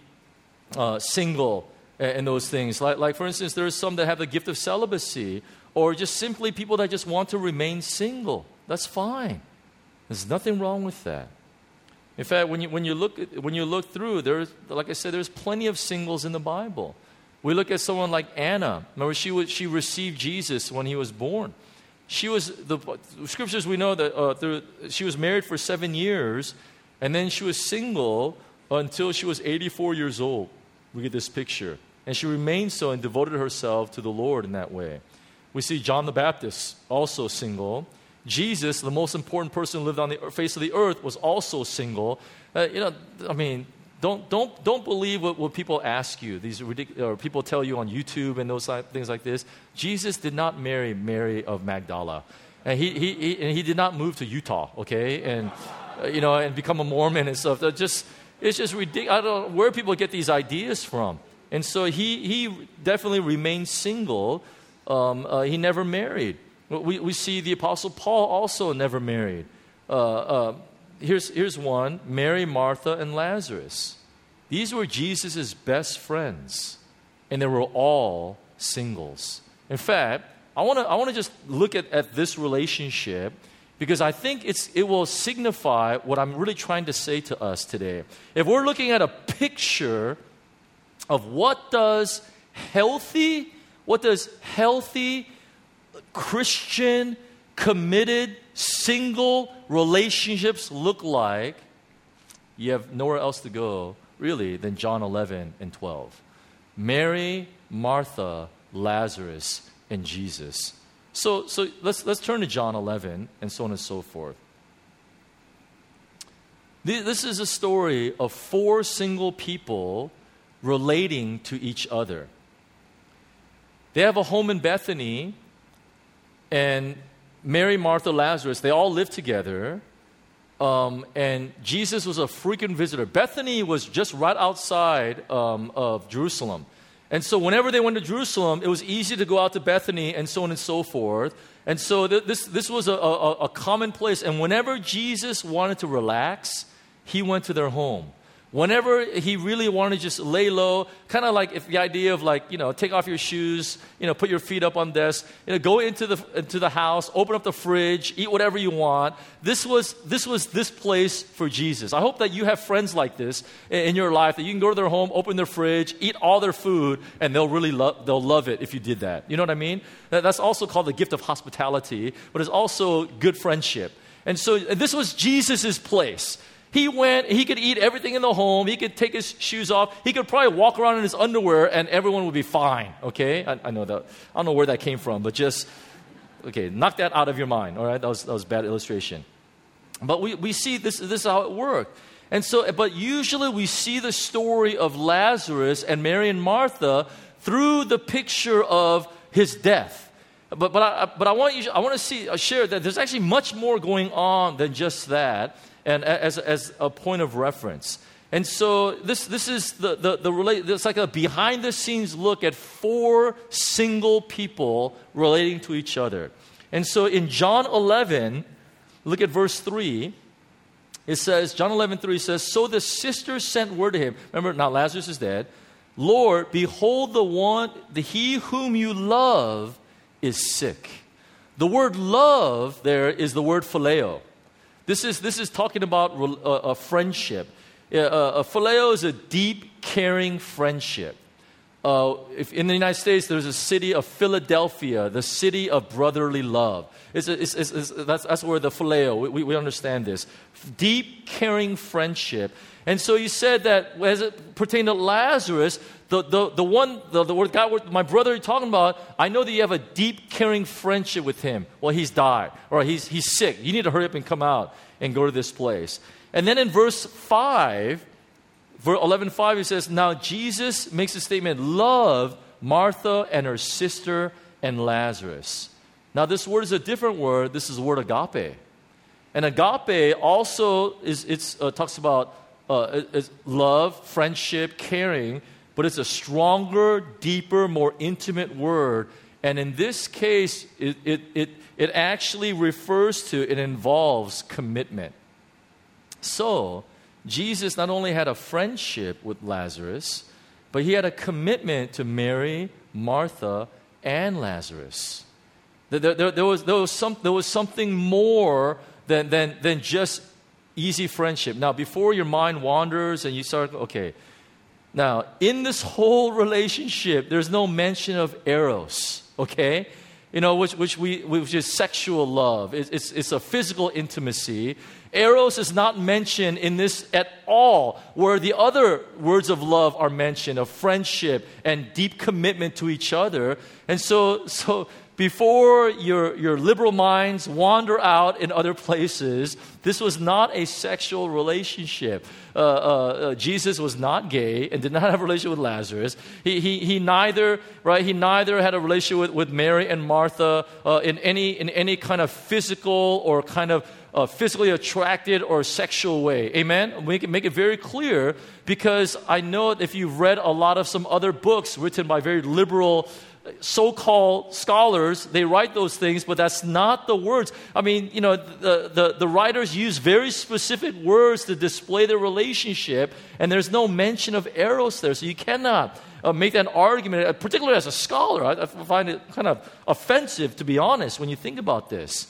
uh, single and those things. Like like for instance, there's some that have the gift of celibacy, or just simply people that just want to remain single. That's fine. There's nothing wrong with that. In fact, when you when you look when you look through, there's, like I said, there's plenty of singles in the Bible. We look at someone like Anna. Remember, she was, she received Jesus when he was born. She was the, the scriptures we know that uh, through, she was married for seven years, and then she was single until she was eighty-four years old. We get this picture, and she remained so and devoted herself to the Lord in that way. We see John the Baptist also single. Jesus, the most important person who lived on the face of the earth, was also single. Uh, you know, I mean, don't don't don't believe what, what people ask you. These ridiculous, or people tell you on YouTube and those things like this. Jesus did not marry Mary of Magdala, and he he, he and he did not move to Utah. Okay, and uh, you know, and become a Mormon and stuff. That just it's just ridiculous. I don't know where people get these ideas from. And so he he definitely remained single. Um, uh, he never married. We, we see the Apostle Paul also never married. Uh, uh, here's, here's one, Mary, Martha, and Lazarus. These were Jesus' best friends, and they were all singles. In fact, I want to I want to just look at, at this relationship because I think it's, it will signify what I'm really trying to say to us today. If we're looking at a picture of what does healthy, what does healthy, Christian, committed, single relationships look like, you have nowhere else to go, really, than John eleven and twelve. Mary, Martha, Lazarus, and Jesus. So, so let's, let's turn to John eleven and so on and so forth. This is a story of four single people relating to each other. They have a home in Bethany, and Mary, Martha, Lazarus, they all live together. Um, and Jesus was a frequent visitor. Bethany was just right outside um, of Jerusalem. And so whenever they went to Jerusalem, it was easy to go out to Bethany and so on and so forth. And so th- this, this was a, a, a common place. And whenever Jesus wanted to relax, he went to their home. Whenever he really wanted to just lay low, kind of like if the idea of like, you know, take off your shoes, you know, put your feet up on desk, you know, go into the into the house, open up the fridge, eat whatever you want. This was this was this place for Jesus. I hope that you have friends like this in, in your life, that you can go to their home, open their fridge, eat all their food, and they'll really love they'll love it if you did that. You know what I mean? That, that's also called the gift of hospitality, but it's also good friendship. And so and this was Jesus's place. He went, he could eat everything in the home, he could take his shoes off, he could probably walk around in his underwear and everyone would be fine, okay? I, I know that, I don't know where that came from, but just, okay, knock that out of your mind, all right? That was, that was a bad illustration. But we, we see this, this is how it worked. And so, but usually we see the story of Lazarus and Mary and Martha through the picture of his death. But, but, I, but I want you, I want to see, share that there's actually much more going on than just that. And as as a point of reference. And so this this is the the, the relate it's like a behind the scenes look at four single people relating to each other. And so in John eleven, look at verse three. It says, John eleven three says, so the sisters sent word to him. Remember, now Lazarus is dead. Lord, behold the one, the he whom you love is sick. The word love there is the word phileo. This is this is talking about a, a friendship. A, a phileo is a deep, caring friendship. Uh, if in the United States, there's a city of Philadelphia, the city of brotherly love. It's, a, it's, it's, it's that's that's where the phileo. We, we understand this deep, caring friendship. And so you said that as it pertained to Lazarus, the the the one the, the word God, my brother you're talking about, I know that you have a deep, caring friendship with him. Well, he's died, or he's he's sick. You need to hurry up and come out and go to this place. And then in verse five, verse eleven five, he says, now Jesus makes a statement, love Martha and her sister and Lazarus. Now this word is a different word. This is the word agape. And agape also is it's uh, talks about uh, is love, friendship, caring, but it's a stronger, deeper, more intimate word. And in this case, it it it, it actually refers to, it involves commitment. So Jesus not only had a friendship with Lazarus, but he had a commitment to Mary, Martha, and Lazarus. There, there, there, was, there, was, some, there was something more than, than, than just easy friendship. Now, before your mind wanders and you start, okay, now, in this whole relationship, there's no mention of eros, okay? You know, which, which, we, which is sexual love. It's, it's, it's a physical intimacy. Eros is not mentioned in this at all, where the other words of love are mentioned, of friendship and deep commitment to each other. And so, so before your, your liberal minds wander out in other places, this was not a sexual relationship. Uh, uh, uh, Jesus was not gay and did not have a relationship with Lazarus. He, he, he neither, right? He neither had a relationship with, with Mary and Martha uh, in any in any kind of physical or kind of uh, physically attracted or sexual way. Amen. Make it make it very clear, because I know if you've read a lot of some other books written by very liberal so-called scholars, they write those things, but that's not the words. I mean, you know, the, the, the writers use very specific words to display their relationship, and there's no mention of eros there, so you cannot uh, make that argument, particularly as a scholar. I, I find it kind of offensive, to be honest, when you think about this.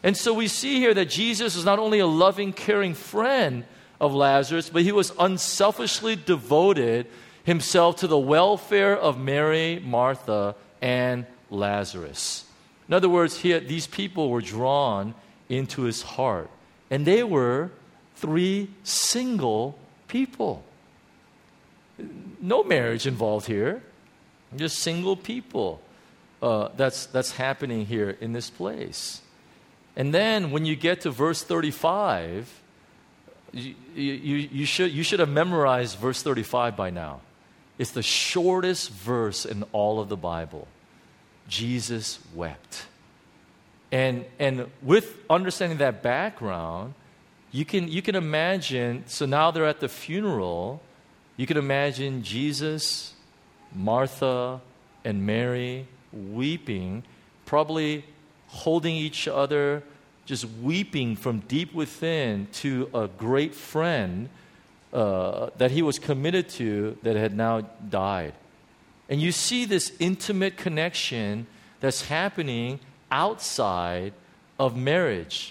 And so we see here that Jesus was not only a loving, caring friend of Lazarus, but he was unselfishly devoted himself to the welfare of Mary, Martha, and Lazarus. In other words, he had, these people were drawn into his heart. And they were three single people. No marriage involved here. Just single people. Uh, that's, that's happening here in this place. And then when you get to verse thirty-five, you, you, you, should, you should have memorized verse thirty-five by now. It's the shortest verse in all of the Bible. Jesus wept. And, and with understanding that background, you can, you can imagine, so now they're at the funeral, you can imagine Jesus, Martha, and Mary weeping, probably holding each other, just weeping from deep within to a great friend uh, that he was committed to that had now died. And you see this intimate connection that's happening outside of marriage.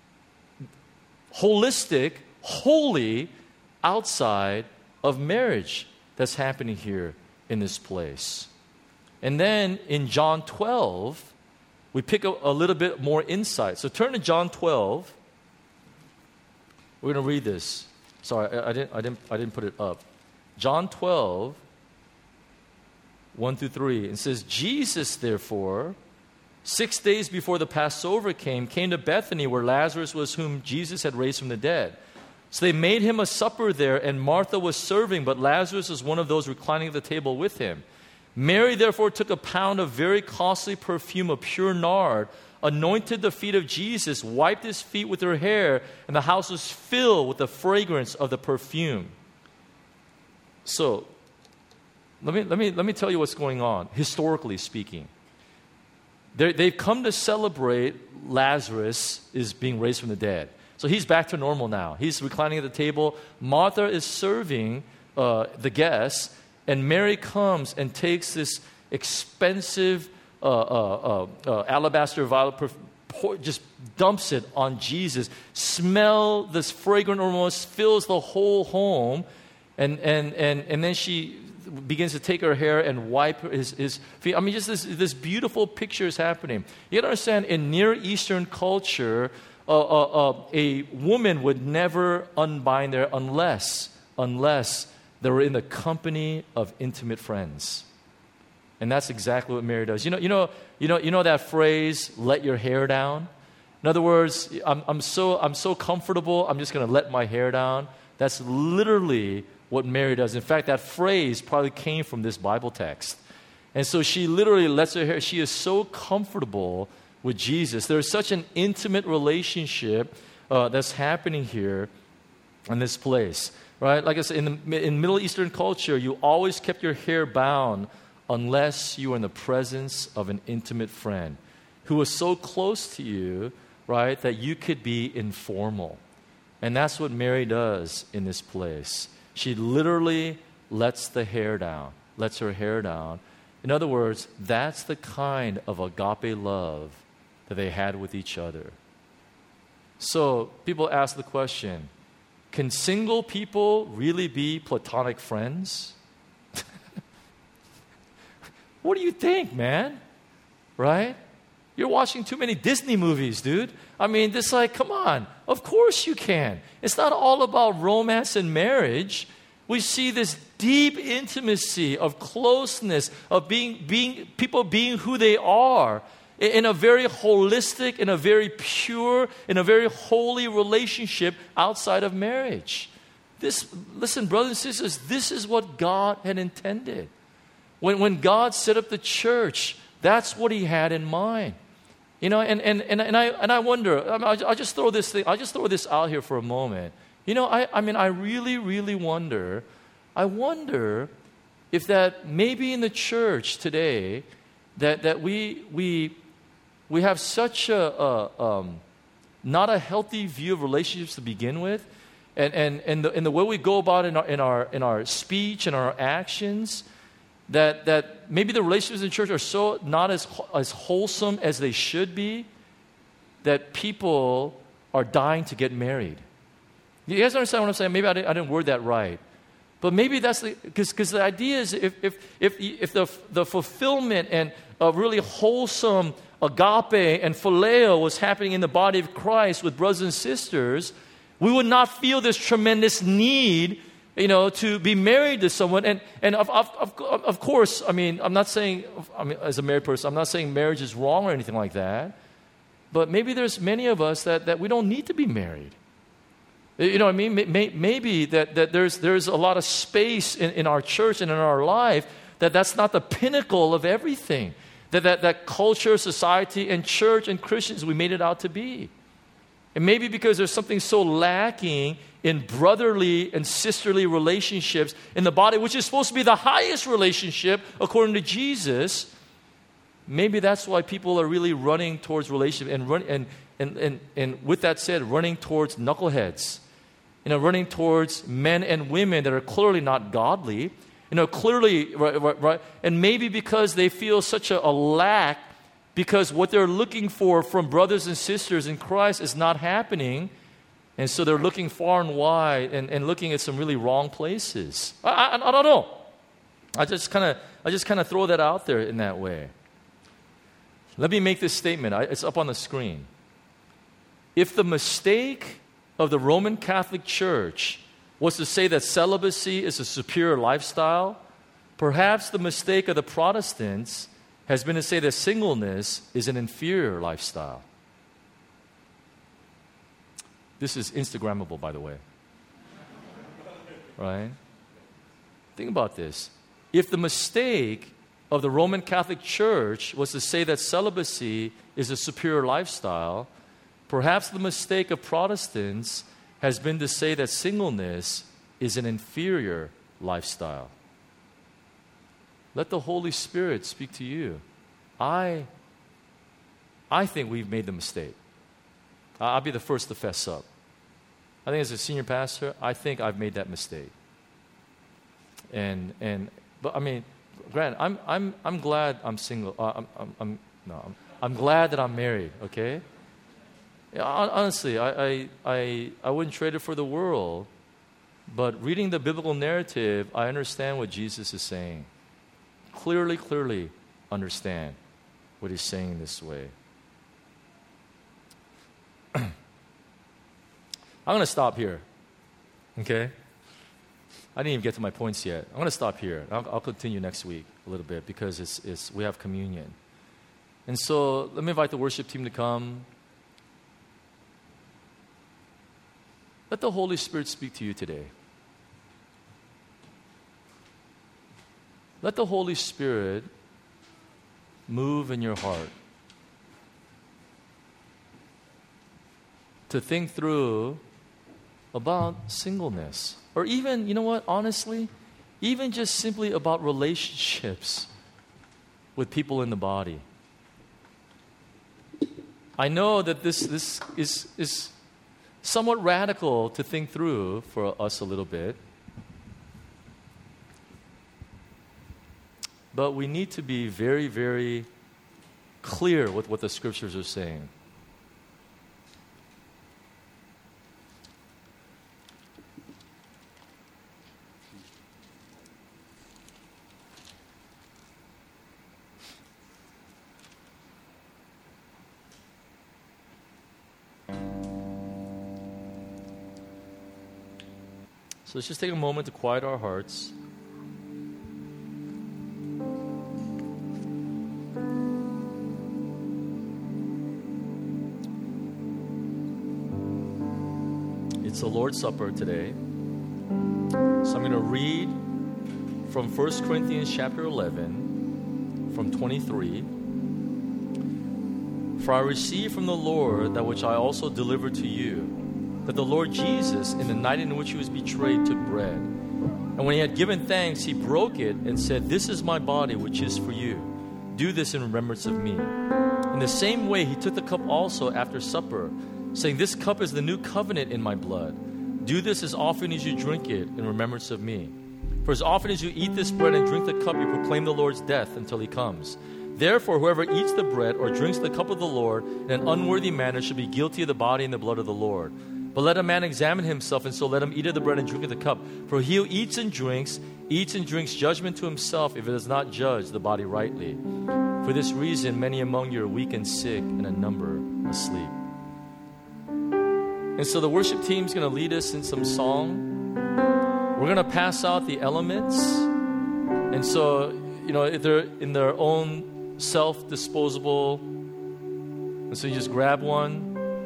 Holistic, holy, outside of marriage that's happening here in this place. And then in John twelve, we pick a, a little bit more insight. So turn to John twelve. We're going to read this. Sorry, I, I didn't, I didn't, I didn't put it up. John twelve, one through three. It says, Jesus, therefore, six days before the Passover came, came to Bethany where Lazarus was, whom Jesus had raised from the dead. So they made him a supper there, and Martha was serving, but Lazarus was one of those reclining at the table with him. Mary therefore took a pound of very costly perfume of pure nard, anointed the feet of Jesus, wiped his feet with her hair, and the house was filled with the fragrance of the perfume. So, let me, let me, let me tell you what's going on, historically speaking. They're, they've come to celebrate Lazarus is being raised from the dead. So he's back to normal now. He's reclining at the table. Martha is serving uh, the guests. And Mary comes and takes this expensive uh, uh, uh, uh, alabaster vial, just dumps it on Jesus. Smell this fragrant aroma, fills the whole home. And, and, and, and then she begins to take her hair and wipe his, his feet. I mean, just this, this beautiful picture is happening. You got to understand, in Near Eastern culture, uh, uh, uh, a woman would never unbind their unless, unless they were in the company of intimate friends. And that's exactly what Mary does. You know, you know, you know, you know that phrase, let your hair down? In other words, I'm, I'm so I'm so comfortable, I'm just going to let my hair down. That's literally what Mary does. In fact, that phrase probably came from this Bible text. And so she literally lets her hair, she is so comfortable with Jesus. There's such an intimate relationship uh, that's happening here in this place. Right? Like I said, in, the, in Middle Eastern culture, you always kept your hair bound unless you were in the presence of an intimate friend who was so close to you, right, that you could be informal. And that's what Mary does in this place. She literally lets the hair down, lets her hair down. In other words, that's the kind of agape love that they had with each other. So people ask the question, can single people really be platonic friends? What do you think, man? Right? You're watching too many Disney movies, dude. I mean, this like, come on. Of course you can. It's not all about romance and marriage. We see this deep intimacy of closeness, of being, being people being who they are, in a very holistic, in a very pure, in a very holy relationship outside of marriage. This, listen, brothers and sisters, this is what God had intended. When, when God set up the church, that's what he had in mind. You know, and, and, and, and, I, and I wonder, I'll, I'll just throw this thing, I'll just throw this out here for a moment. You know, I, I mean, I really, really wonder, I wonder if that maybe in the church today, that, that we, we, we have such a, a um, not a healthy view of relationships to begin with, and, and, and, the, and the way we go about in our, in our, in our speech and our actions, that, that maybe the relationships in church are so not as, as wholesome as they should be. that people are dying to get married. You guys understand what I'm saying? Maybe I didn't, I didn't word that right. But maybe that's the, because because the idea is if if if if the the fulfillment and a really wholesome agape and phileo was happening in the body of Christ with brothers and sisters, we would not feel this tremendous need, you know, to be married to someone. And and of of of, of course, I mean, I'm not saying, I mean, as a married person, I'm not saying marriage is wrong or anything like that. But maybe there's many of us that that we don't need to be married. You know what I mean? Maybe that, that there's, there's a lot of space in, in our church and in our life that that's not the pinnacle of everything. That, that, that culture, society, and church and Christians, we made it out to be. And maybe because there's something so lacking in brotherly and sisterly relationships in the body, which is supposed to be the highest relationship according to Jesus, maybe that's why people are really running towards relationship and, run, and, and, and, and with that said, running towards knuckleheads. You know, running towards men and women that are clearly not godly, you know, clearly, right, right, right, and maybe because they feel such a, a lack, because what they're looking for from brothers and sisters in Christ is not happening, and so they're looking far and wide and, and looking at some really wrong places. I, I, I don't know. I just kind of, I just kind of throw that out there in that way. Let me make this statement. I, it's up on the screen. If the mistake of the Roman Catholic Church was to say that celibacy is a superior lifestyle, perhaps the mistake of the Protestants has been to say that singleness is an inferior lifestyle. This is Instagrammable, by the way. Right? Think about this. If the mistake of the Roman Catholic Church was to say that celibacy is a superior lifestyle, perhaps the mistake of Protestants has been to say that singleness is an inferior lifestyle. Let the Holy Spirit speak to you. I, I think we've made the mistake. I'll be the first to fess up. I think as a senior pastor, I think I've made that mistake. And and but I mean, granted, I'm I'm I'm glad I'm single. Uh, I'm, I'm I'm no, I'm, I'm glad that I'm married. Okay. Yeah, honestly, I, I, I, I wouldn't trade it for the world, but reading the biblical narrative, I understand what Jesus is saying. Clearly, clearly understand what he's saying this way. I'm going to stop here, okay? I didn't even get to my points yet. I'm going to stop here. I'll, I'll continue next week a little bit because it's, it's, we have communion. And so let me invite the worship team to come. Let the Holy Spirit speak to you today. Let the Holy Spirit move in your heart to think through about singleness. Or even, you know what, honestly, even just simply about relationships with people in the body. I know that this, this is, is somewhat radical to think through for us a little bit. But we need to be very, very clear with what the scriptures are saying. So let's just take a moment to quiet our hearts. It's the Lord's Supper today. So I'm going to read from First Corinthians chapter eleven, from twenty-three. For I received from the Lord that which I also delivered to you, that the Lord Jesus, in the night in which he was betrayed, took bread. And when he had given thanks, he broke it and said, "This is my body, which is for you. Do this in remembrance of me." In the same way, he took the cup also after supper, saying, "This cup is the new covenant in my blood. Do this as often as you drink it in remembrance of me. For as often as you eat this bread and drink the cup, you proclaim the Lord's death until he comes. Therefore, whoever eats the bread or drinks the cup of the Lord in an unworthy manner should be guilty of the body and the blood of the Lord. But let a man examine himself, and so let him eat of the bread and drink of the cup. For he who eats and drinks, eats and drinks judgment to himself if it does not judge the body rightly. For this reason, many among you are weak and sick, and a number asleep. And so the worship team is going to lead us in some song. We're going to pass out the elements. And so, you know, if they're in their own self-disposable, and so you just grab one.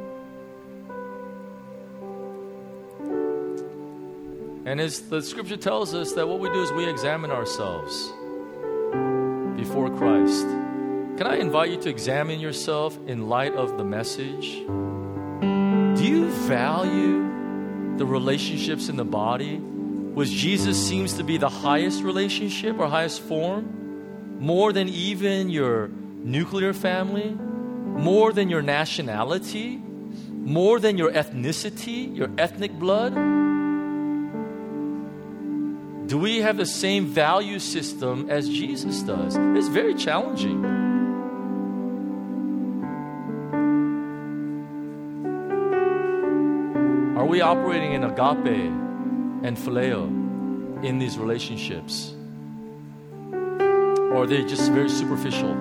And as the scripture tells us that what we do is we examine ourselves before Christ. Can I invite you to examine yourself in light of the message? Do you value the relationships in the body, which Jesus seems to be the highest relationship or highest form, more than even your nuclear family, more than your nationality, more than your ethnicity, your ethnic blood? Do we have the same value system as Jesus does? It's very challenging. Are we operating in agape and phileo in these relationships? Or are they just very superficial?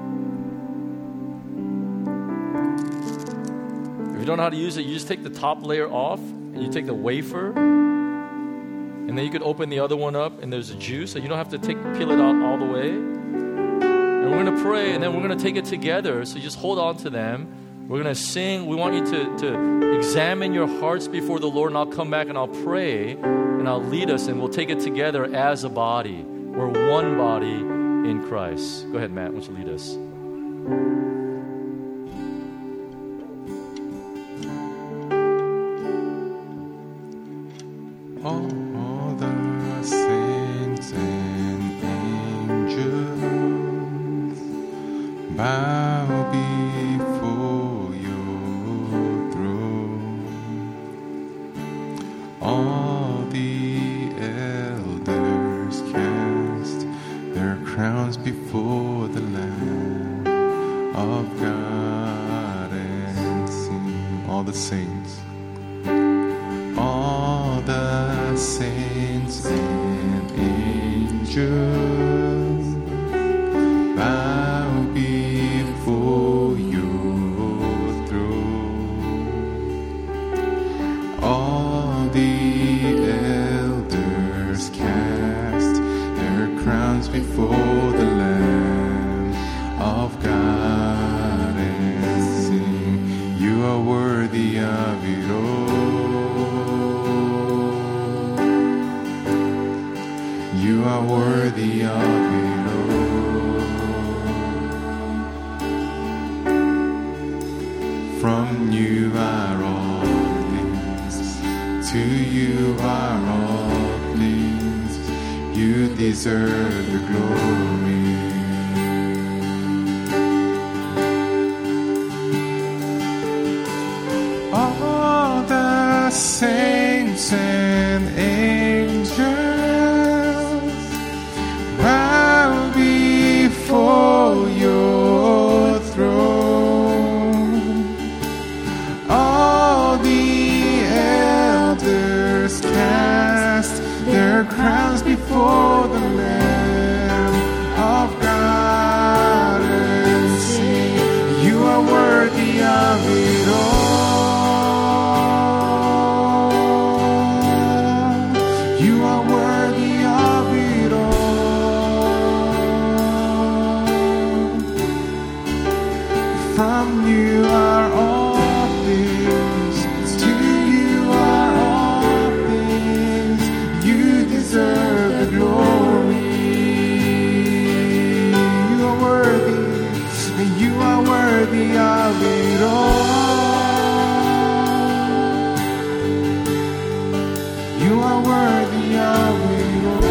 If you don't know how to use it, you just take the top layer off and you take the wafer, and then you could open the other one up and there's a juice, so you don't have to take peel it out all the way. And we're going to pray, and then we're going to take it together, so just hold on to them. We're going to sing. We want you to, to examine your hearts before the Lord, and I'll come back and I'll pray and I'll lead us, and we'll take it together as a body. We're one body in Christ. Go ahead, Matt. Why don't you lead us?
All the saints and angels bow before your throne. All the elders cast their crowns before the Lamb of God and sing. All the saints, all the saints and angels bow before your throne. All the elders cast their crowns before the Lamb of God and sing, you are worthy of it all. You are worthy of it all. From you are all things, to you are all things. You deserve the glory. All the saints and angels bow before your throne. All the elders cast their crowns before the Lamb of God and sing, you are worthy of it all. You are worthy of it all. From you are all things, to you are all things. You deserve the glory. You are worthy, and you are worthy of it all. You are worthy of it all.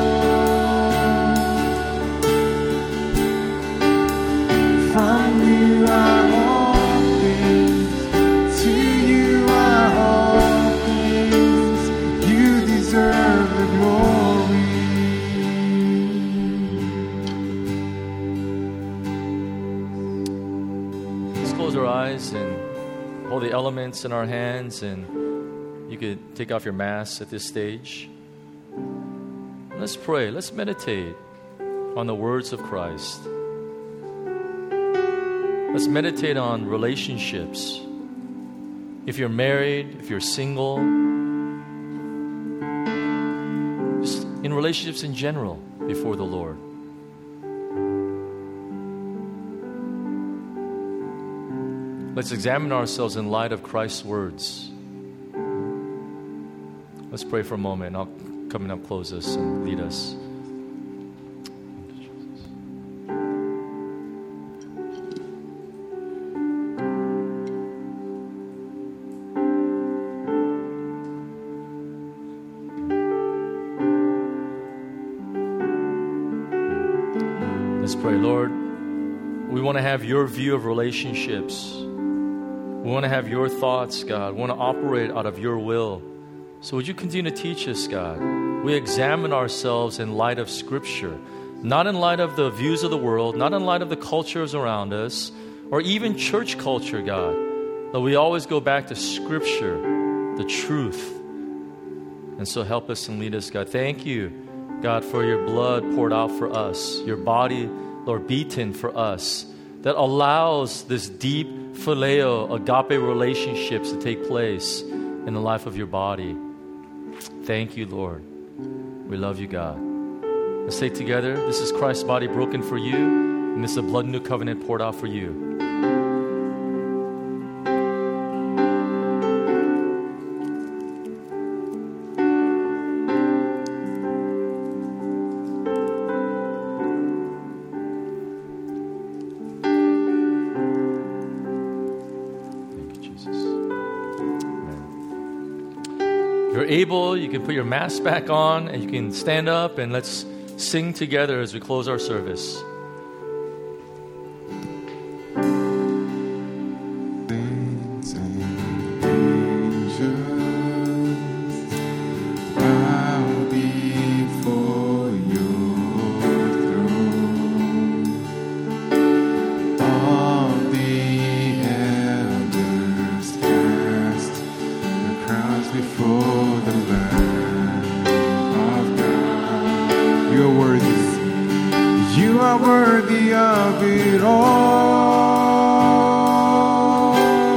From you are all things, to you are all things. You deserve the glory.
close our eyes and hold the elements in our hands, and you could take off your mask at this stage. Let's pray. Let's meditate on the words of Christ. Let's meditate on relationships. If you're married, if you're single, just in relationships in general before the Lord. Let's examine ourselves in light of Christ's words. Let's pray for a moment. I'll come and I'll close us and lead us. Let's pray. Lord, we want to have your view of relationships. We want to have your thoughts, God. We want to operate out of your will. So would you continue to teach us, God? We examine ourselves in light of Scripture, not in light of the views of the world, not in light of the cultures around us, or even church culture, God. But we always go back to Scripture, the truth. And so help us and lead us, God. Thank you, God, for your blood poured out for us, your body, Lord, beaten for us, that allows this deep phileo, agape relationships to take place in the life of your body. Thank you, Lord. We love you, God. Let's say together, this is Christ's body broken for you, and this is the blood new covenant poured out for you. Able, you can put your mask back on and you can stand up and let's sing together as we close our service.
Saints and angels bow before your throne. All the elders cast their crowns before You are worthy of it all.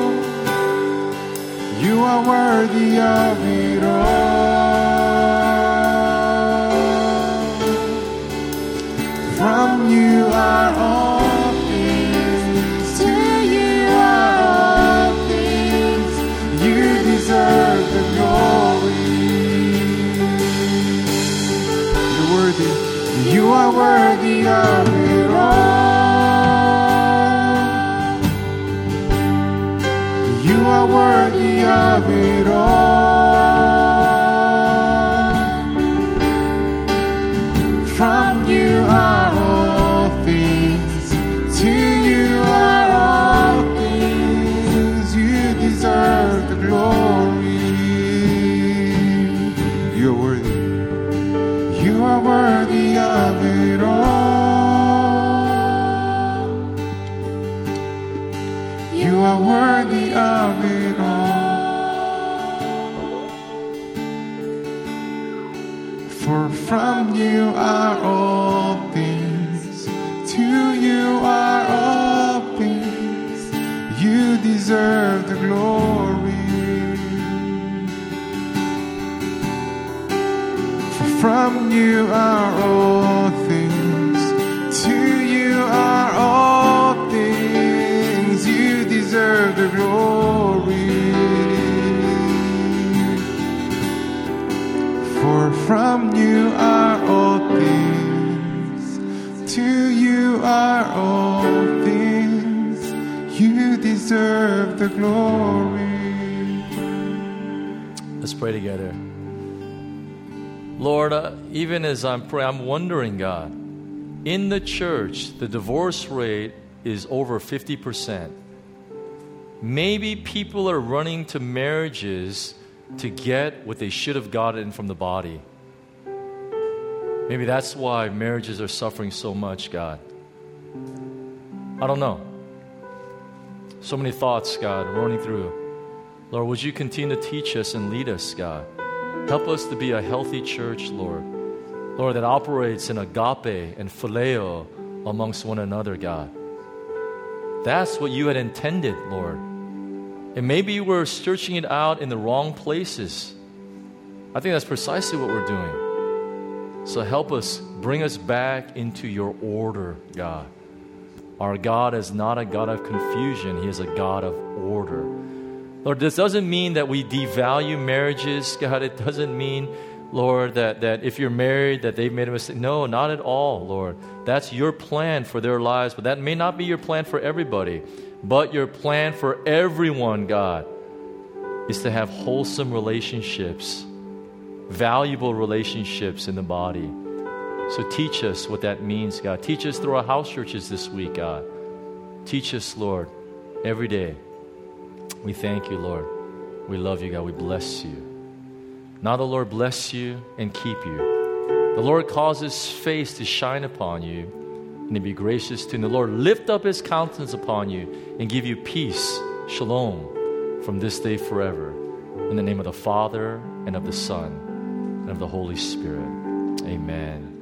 You are worthy of it all. From you are all things, to you are all things. You deserve the glory. You're worthy. You are worthy of it all. You are worthy of it all. From you are all things, to you are all things. You deserve the glory. You are worthy. You are worthy of it all. You are worthy of it all. For from you are all things, to you are all things. You deserve the glory. From you are all things, to you are all things. You deserve the glory. For from you are all things, to you are all things. You deserve the glory.
Let's pray together. Lord, uh, even as I'm praying, I'm wondering, God, in the church, the divorce rate is over fifty percent. Maybe people are running to marriages to get what they should have gotten from the body. Maybe that's why marriages are suffering so much, God. I don't know. So many thoughts, God, running through. Lord, would you continue to teach us and lead us, God? Help us to be a healthy church, Lord. Lord, that operates in agape and phileo amongst one another, God. That's what you had intended, Lord. And maybe we're searching it out in the wrong places. I think that's precisely what we're doing. So help us, bring us back into your order, God. Our God is not a God of confusion. He is a God of order. Lord, this doesn't mean that we devalue marriages, God. It doesn't mean, Lord, that, that if you're married, that they've made a mistake. No, not at all, Lord. That's your plan for their lives, but that may not be your plan for everybody. But your plan for everyone, God, is to have wholesome relationships, valuable relationships in the body. So teach us what that means, God. Teach us through our house churches this week, God. Teach us, Lord, every day. We thank you, Lord. We love you, God. We bless you. Now the Lord bless you and keep you. The Lord cause His face to shine upon you and to be gracious to you. And the Lord lift up His countenance upon you and give you peace, shalom, from this day forever. In the name of the Father, and of the Son, and of the Holy Spirit. Amen.